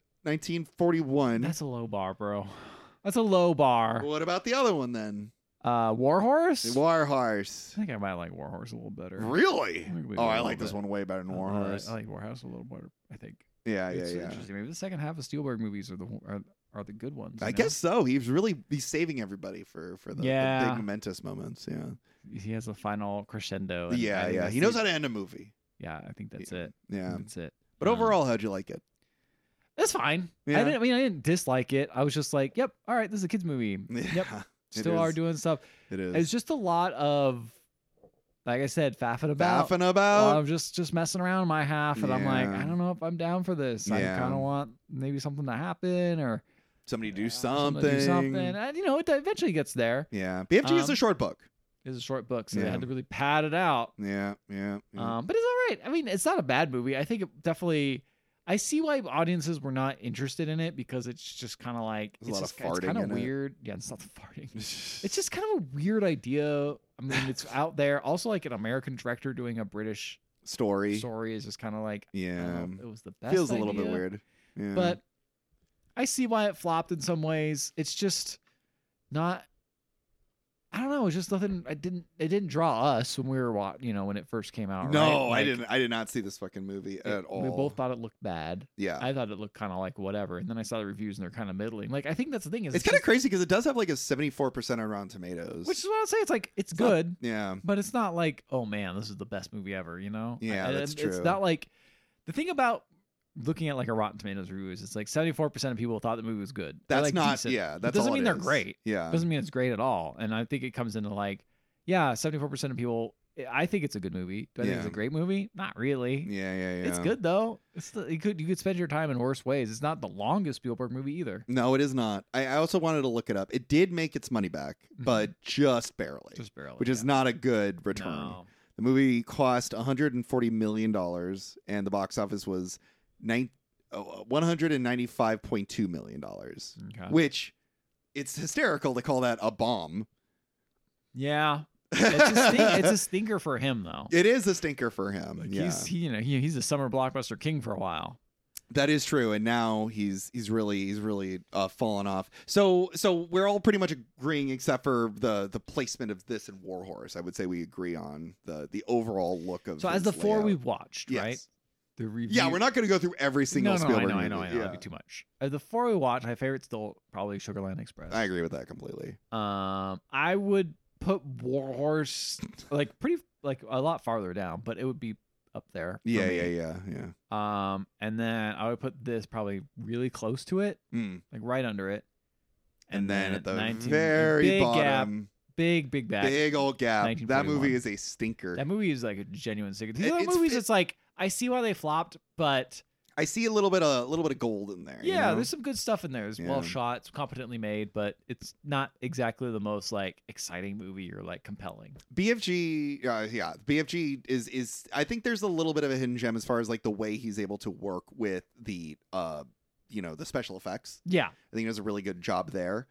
1941. That's a low bar, bro. That's a low bar. What about the other one, then? War Horse? War Horse. I think I might like War Horse a little better. Really? I like this one way better than War Horse. I like War Horse a little better, I think. Yeah. Interesting. Maybe the second half of Spielberg movies are the good ones. I guess so. He's saving everybody for the big momentous moments. Yeah. He has a final crescendo. Yeah. He knows how to end a movie. Yeah, I think that's it. Yeah. That's it. But overall, how'd you like it? It's fine. Yeah. I didn't dislike it. I was just like, yep, all right, this is a kid's movie. Yep. Still are doing stuff. It is. It's just a lot of, like I said, faffing about. I'm just messing around in my half, and I'm like, I don't know if I'm down for this. I kind of want maybe something to happen or somebody do something. And it eventually gets there. Yeah, BFG is a short book. It's a short book, so they had to really pad it out. Yeah. But it's all right. I mean, it's not a bad movie. I think it definitely. I see why audiences were not interested in it because it's just kind of like it's kind of weird. Yeah, it's not the farting. It's just kind of a weird idea. I mean, it's out there. Also, like an American director doing a British story is just kind of like it was the best. Feels a little bit weird. Yeah. But I see why it flopped in some ways. It's just not. I don't know. It's just nothing. It didn't draw us when we were when it first came out. No, right? I did not see this fucking movie at all. We both thought it looked bad. Yeah. I thought it looked kind of like whatever, and then I saw the reviews and they're kind of middling. Like I think that's the thing is It's kind of crazy because it does have like a 74% on Rotten Tomatoes. which is what I say. It's like it's good, Yeah. but it's not like oh man, this is the best movie ever. You know? Yeah, that's true. It's not like the thing about looking at like a Rotten Tomatoes review is it's like 74% of people thought the movie was good. They're, That's like, not. decent. Yeah. It That's doesn't all mean it they're is. great. Yeah. Doesn't mean it's great at all. And I think it comes into like, yeah, 74% of people. I think it's a good movie. Do I think it's a great movie? Not really. Yeah. It's good though. You could spend your time in worse ways. It's not the longest Spielberg movie either. No, it is not. I also wanted to look it up. It did make its money back, but just barely. Just barely. Which is not a good return. No. The movie cost $140 million, and the box office was $195.2 million, Okay. which it's hysterical to call that a bomb. Yeah. It's a stinker for him though. It is a stinker for him. Like yeah. he's a summer blockbuster king for a while. That is true, and now he's really fallen off. So we're all pretty much agreeing, except for the placement of this in War Horse. I would say we agree on the overall look of. So as his the four layout. we've watched, Yes. right? The review. Yeah, we're not going to go through every single No, Spielberg I movie. know. Yeah. That'd be too much. As the four we watched, my favorite's still probably Sugarland Express. I agree with that completely. I would put War Horse like a lot farther down, but it would be up there. For Yeah, me. yeah. And then I would put this probably really close to it, Mm. like right under it. And then at the 19 very big bottom, gap, big back. big old gap. That 1941. movie is a stinker. That movie is like a genuine stinker. These are It's movies. fit- It's like I see why they flopped, but I see a little bit of gold in there. yeah, you know? there's some good stuff in there. It's well Yeah. shot, it's competently made, but it's not exactly the most like exciting movie or like compelling. BFG, BFG is. I think there's a little bit of a hidden gem as far as like the way he's able to work with the the special effects. Yeah, I think he does a really good job there.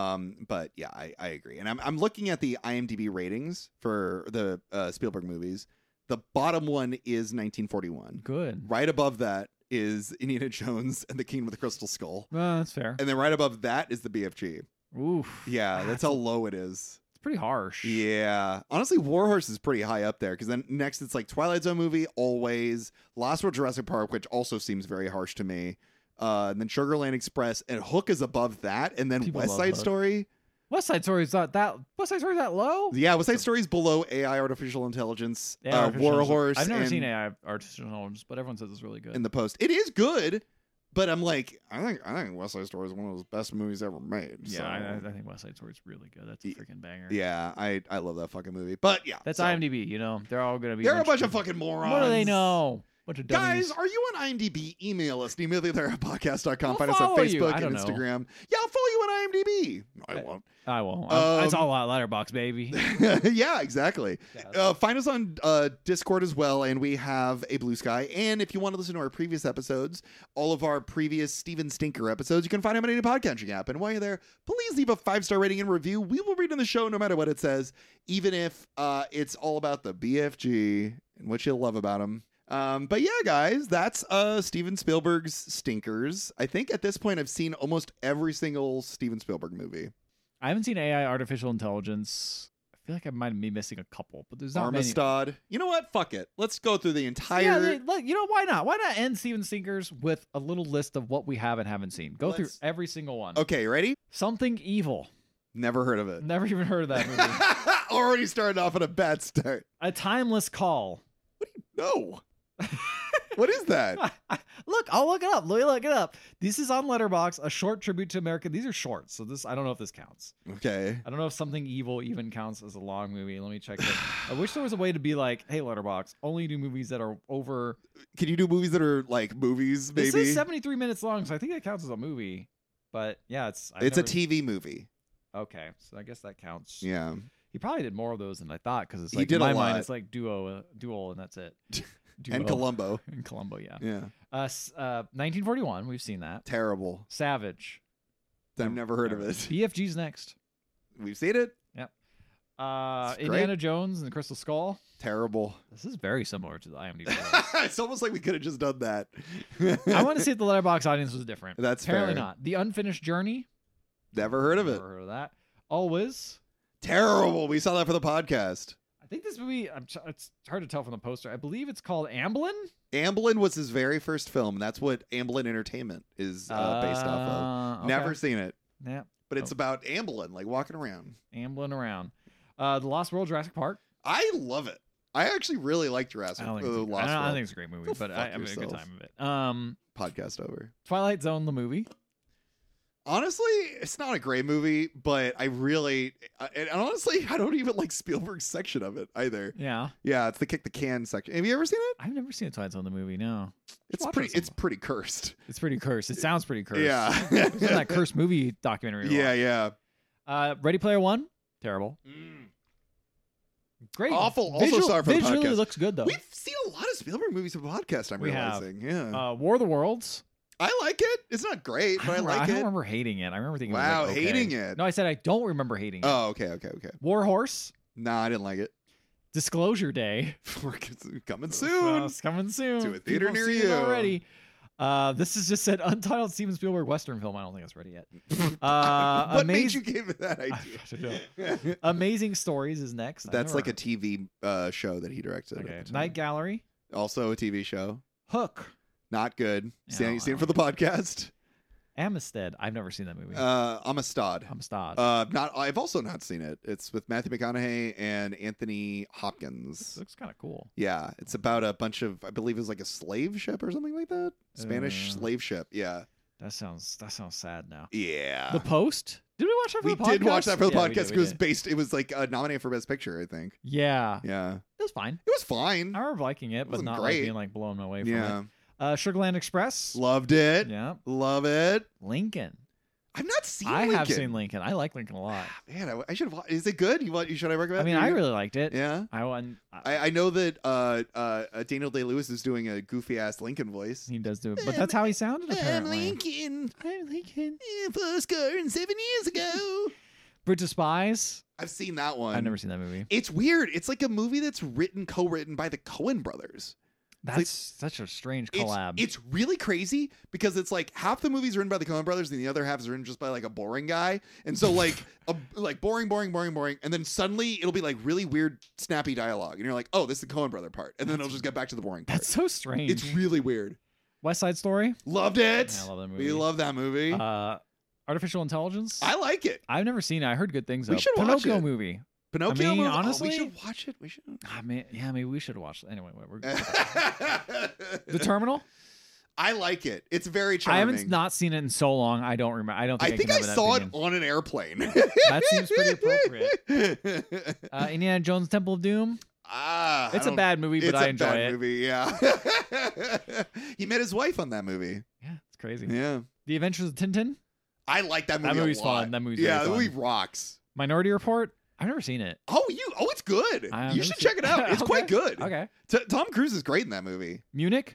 But yeah, I agree. And I'm looking at the IMDb ratings for the Spielberg movies. The bottom one is 1941. good. Right above that is Indiana Jones and the Kingdom of the Crystal Skull. Well, that's fair. And then right above that is the BFG. Oof. Yeah, that's how low it is. It's pretty harsh. Yeah. Honestly, War Horse is pretty high up there because then next it's like Twilight Zone movie, Always, Lost World Jurassic Park, which also seems very harsh to me. And then Sugarland Express, and Hook is above that, and then People West love Side Hook. Story. West Side Story's not that. West Side Story's that low. Yeah, West Side Story's below AI, artificial intelligence. Yeah, artificial War intelligence. Horse. I've never and, seen AI artificial intelligence, but everyone says it's really good. in the Post. It is good, but I'm like, I think West Side Story is one of those best movies ever made. yeah, so. I think West Side Story's really good. That's a freaking banger. Yeah, I love that fucking movie. But yeah, That's so, IMDb. You know, they're all gonna be. They're a bunch of fucking morons. What do they know? Bunch of dummies. Guys, are you on IMDb? Email us, emailtherapodcast.com. We'll Find us on follow you. Facebook I and don't know. Instagram. Yeah, I'll follow you on IMDb. No, I won't. I won't. It's all out Letterbox, baby. Yeah, exactly. Yeah. Find us on Discord as well, and we have a Blue Sky. And if you want to listen to our previous episodes, all of our previous Steven Stinker episodes, you can find them on any podcasting app. And while you're there, please leave a 5-star rating and review. We will read on the show no matter what it says, even if it's all about the BFG and what you'll love about them. But yeah, guys, that's Steven Spielberg's Stinkers. I think at this point I've seen almost every single Steven Spielberg movie. I haven't seen AI artificial intelligence. I feel like I might be missing a couple, but there's not many. Armistad. You know what? Fuck it. Let's go through the entire. Yeah, you know why not? Why not end Steven Stinkers with a little list of what we have and haven't seen? Go through every single one. Okay, ready? Something Evil. Never heard of it. Never even heard of that movie. Already started off on a bad start. A Timeless Call. No. What is that? Look, I'll look it up. Let me look it up. This is on Letterboxd, a short tribute to America. These are shorts, so this I don't know if this counts. Okay. I don't know if Something Evil even counts as a long movie. Let me check it. I wish there was a way to be like, hey, Letterboxd, only do movies that are over. Can you do movies that are like movies, maybe? This is 73 minutes long, so I think that counts as a movie. But yeah, it's a TV movie. Okay, so I guess that counts. Yeah. He probably did more of those than I thought because it's He like did in a my lot. mind it's like duo, and that's it. And Columbo. And Columbo, yeah. Yeah. 1941, we've seen that. Terrible. Savage. I've never heard of it. BFG's next. We've seen it. Yep. It's Indiana great. Jones and the Crystal Skull. Terrible. This is very similar to the IMDb. It's almost like we could have just done that. I want to see if the Letterboxd audience was different. That's Apparently fair. not. The Unfinished Journey. Never heard of it. Never heard of that. Always. Terrible. We saw that for the podcast. I think this movie, it's hard to tell from the poster. I believe it's called Amblin. Amblin was his very first film. And that's what Amblin Entertainment is based off of. Okay. Never seen it. Yeah. But it's about Amblin, like walking around. Ambling around. The Lost World, Jurassic Park. I love it. I actually really like Jurassic I don't think, Lost I World. think it's a great movie, Go but fuck I had a good yourself. time of it. Podcast over. Twilight Zone, the movie. Honestly, it's not a great movie, but I really, and honestly, I don't even like Spielberg's section of it either. Yeah. Yeah, it's the kick the can section. Have you ever seen it? I've never seen a Twilight Zone, the movie, no. It's watch pretty. it It's pretty cursed. It's pretty cursed. It sounds pretty cursed. Yeah. It was in that cursed movie documentary. we Yeah, watched. yeah. Ready Player One, terrible. Great. Awful. Also sorry for the visually podcast. looks good though. We've seen a lot of Spielberg movies on the podcast. I'm We have. realizing. Yeah. War of the Worlds. I like it. It's not great, but I like don't it. remember hating it. I remember thinking, Wow, it was like, okay. hating it. No, I said I don't remember hating it. Oh, okay. War Horse, Nah, I didn't like it. Disclosure Day. Coming soon. It's coming soon. To a theater People near see it you. already. This is just an untitled Steven Spielberg Western film. I don't think it's ready yet. What made you give it that idea? Amazing Stories is next. That's like a TV show that he directed. Okay. at the time. Night Gallery. Also a TV show. Hook. Not good. Yeah, Seen I it for the podcast? Amistad. I've never seen that movie. Amistad. Amistad. I've also not seen it. It's with Matthew McConaughey and Anthony Hopkins. Looks kind of cool. Yeah, it's about a bunch of, I believe it was like a slave ship or something like that. Spanish slave ship. Yeah. That sounds sad now. Yeah. The Post. Did we watch that for we the podcast? did watch that for the Yeah, we podcast did, because we it was did. based. It was like nominated for Best Picture, I think. Yeah. Yeah. It was fine. It was fine. I remember liking it, but wasn't not great. like being like blown away from Yeah. it. Sugarland Express. Loved it. Yeah. Love it. Lincoln. I've not seen I Lincoln. have seen Lincoln. I like Lincoln a lot. Man, I should have. Is it good? Should I recommend? I mean, it? I really liked it. Yeah. I know that Daniel Day-Lewis is doing a goofy ass Lincoln voice. He does do it, but that's how he sounded apparently. Lincoln. I'm Lincoln. First gun 7 years ago. Bridge of Spies. I've seen that one. I've never seen that movie. It's weird. It's like a movie that's co-written by the Coen brothers. That's such a strange collab. It's really crazy because it's like half the movie's written by the Coen brothers and the other half is written just by like a boring guy. And so like boring, and then suddenly it'll be like really weird, snappy dialogue, and you're like, oh, this is the Coen brother part, and then it'll just get back to the boring part. That's so strange. It's really weird. West Side Story. Loved it. Yeah, I love that movie. We love that movie. Artificial Intelligence. I like it. I've never seen it. I heard good things. We though. should watch Pinocchio it. movie. Pinocchio. I mean, movie? honestly, we should watch it. We should. I mean, yeah, maybe we should watch it. Anyway, The Terminal. I like it. It's very I charming. haven't not seen it in so long. I don't remember. I don't think I think can I have an saw opinion. it on an airplane. That seems pretty appropriate. Indiana Jones Temple of Doom. It's a bad movie, but I enjoy it's a bad it. movie, yeah. He met his wife on that movie. Yeah, it's crazy. Yeah. The Adventures of Tintin. I like that movie. That movie's a lot. fun. That movie's yeah, very the fun. movie rocks. Minority Report. I've never seen it. Oh, it's good. You never should seen- check it out. It's quite good. Okay. Tom Cruise is great in that movie. Munich.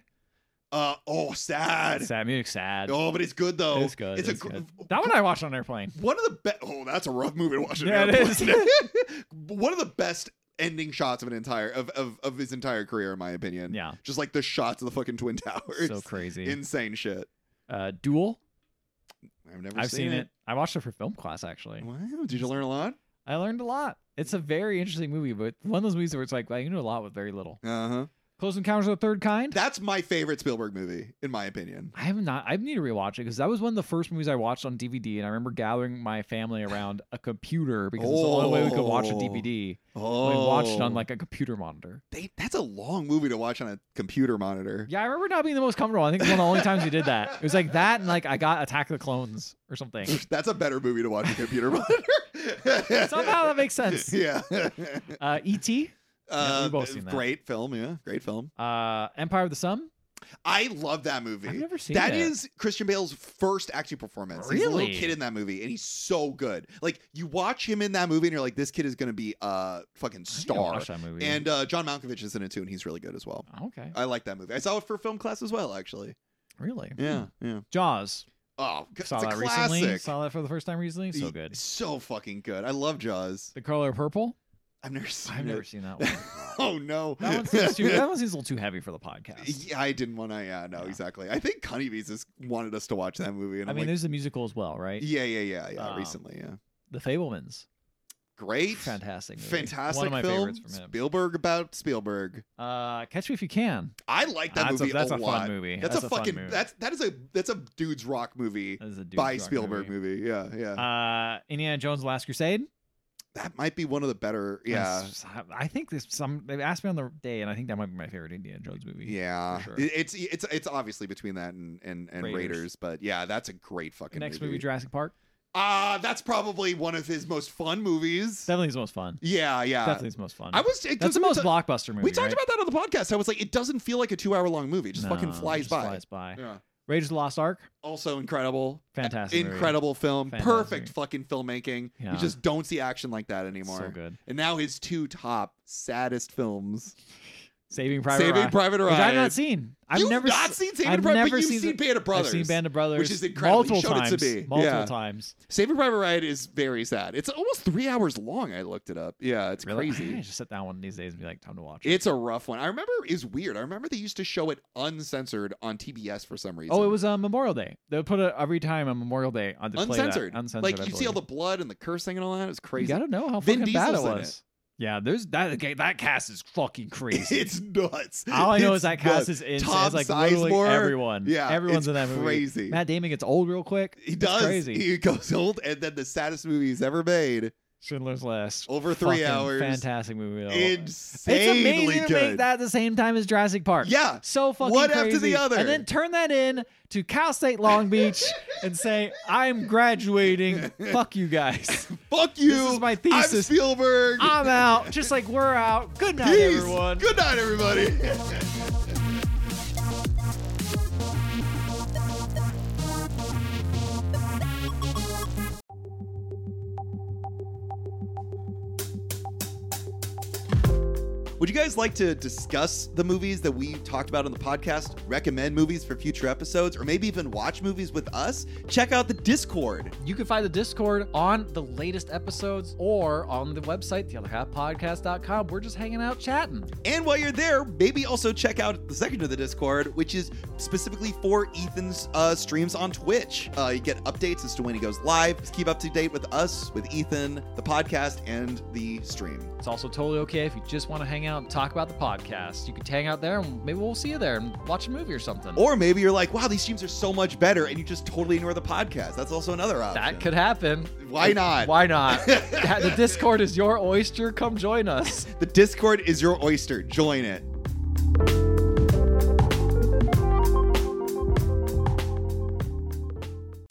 Sad. Sad. Munic's sad. Oh, but it's good though. It's good. It's It's good. That one I watched on an airplane. One of the best. Oh, that's a rough movie to watch. Yeah, it is. One of the best ending shots of of his entire career, in my opinion. Yeah. Just like the shots of the fucking Twin Towers. So crazy. Insane shit. Duel. I've Seen it. I watched it for film class actually. Wow. Did you learn a lot? I learned a lot. It's a very interesting movie, but one of those movies where it's like, you know a lot with very little. Uh-huh. Close Encounters of the Third Kind. That's my favorite Spielberg movie, in my opinion. I need to rewatch it because that was one of the first movies I watched on DVD, and I remember gathering my family around a computer because it's the only way we could watch a DVD. Oh. We watched it on like a computer monitor. That's a long movie to watch on a computer monitor. Yeah, I remember not being the most comfortable. I think it's one of the only times we did that. It was like that, and like I got Attack of the Clones or something. That's a better movie to watch on a computer monitor. Somehow that makes sense. Yeah. E.T. Yeah, we've both seen that. Great film, yeah. Great film. Empire of the Sun. I love that movie. I've never seen that. it. That is Christian Bale's first acting performance. He's a little Really? kid in that movie, and he's so good. Like, you watch him in that movie, and you're like, this kid is going to be a fucking star. Watch that movie. And John Malkovich is in it, too, and he's really good as well. Okay. I like that movie. I saw it for film class as well, actually. Really? Yeah, yeah. Jaws. Oh, it's Saw a that classic. recently. Saw that for the first time recently. So good. So fucking good. I love Jaws. The Color Purple. I've never seen I've it. never seen that one. Oh, no. That one seems a little too heavy for the podcast. Yeah, I didn't want to. Yeah, no, exactly. I think Honeybees just wanted us to watch that movie. And I mean, there's a musical as well, right? yeah. Recently, yeah. The Fablemans. great. Fantastic movie. Fantastic One of my film. favorites from him. Spielberg about Spielberg. Catch Me If You Can. I like that That's movie a lot. fun movie. That's a fun fucking movie. that's a dude's rock movie That is a dude's by rock Spielberg movie. Yeah. Indiana Jones: The Last Crusade. That might be one of the better. Yeah. I think they asked me on the day, and I think that might be my favorite Indiana Jones movie. Yeah. for sure. It's obviously between that and Raiders, but yeah, that's a great fucking Next movie. movie, Jurassic Park. That's probably one of his most fun movies. Definitely his most fun. Yeah. Definitely his most fun. That's the most blockbuster movie. We talked right? about that on the podcast. I was like, it doesn't feel like a 2-hour long movie. It just fucking flies by. Yeah. Raiders of the Lost Ark. Also incredible. Fantastic movie. Incredible film. Fantastic Perfect movie. fucking filmmaking. Yeah. You just don't see action like that anymore. So good. And now his 2 top saddest films. Saving Private Ryan. Private Ryan. Which I've not seen. You've not seen Saving Private Ryan, but you've seen Band of Brothers. I've seen Band of Brothers. Which is incredible. Multiple You showed times. it to me. Multiple times. Saving Private Ryan is very sad. It's almost 3 hours long. I looked it up. Yeah, it's Really? crazy. I just sit down one of these days and be like, time to watch it. It's a rough one. I remember it's weird. I remember they used to show it uncensored on TBS for some reason. Oh, it was Memorial Day. They would put it every time on Memorial Day on display. uncensored. Uncensored. Like I you see all the believe. blood and the cursing and all that. It's crazy. You gotta know how Vin fucking bad it Diesel's in was. Yeah, there's that cast is fucking crazy. It's nuts. All I know It's is that cast nuts. is in Tom it's like literally Sizemore. everyone. Yeah, everyone's it's in that movie. crazy. Matt Damon gets old real quick. He It's does. crazy. He goes old, and then the saddest movie he's ever made. Schindler's List. Over 3 Fucking hours. Fantastic movie. Though. Insanely It's amazing to good. make that at the same time as Jurassic Park. Yeah. So fucking One crazy. after the other. And then turn that in to Cal State Long Beach and say, I'm graduating. Fuck you guys. Fuck you. This is my I'm thesis. Spielberg. I'm out. Just like we're out. Good night, Peace. everyone. Good night, everybody. Would you guys like to discuss the movies that we talked about on the podcast, recommend movies for future episodes, or maybe even watch movies with us? Check out the Discord. You can find the Discord on the latest episodes or on the website, theotherhalfpodcast.com. We're just hanging out chatting. And while you're there, maybe also check out the second of the Discord, which is specifically for Ethan's streams on Twitch. You get updates as to when he goes live. Just keep up to date with us, with Ethan, the podcast, and the stream. It's also totally okay if you just want to hang out and talk about the podcast. You could hang out there and maybe we'll see you there and watch a movie or something. Or maybe you're like, wow, these streams are so much better, and you just totally ignore the podcast. That's also another option. That could happen. Why not? Why not? The Discord is your oyster. Come join us. The Discord is your oyster. Join it.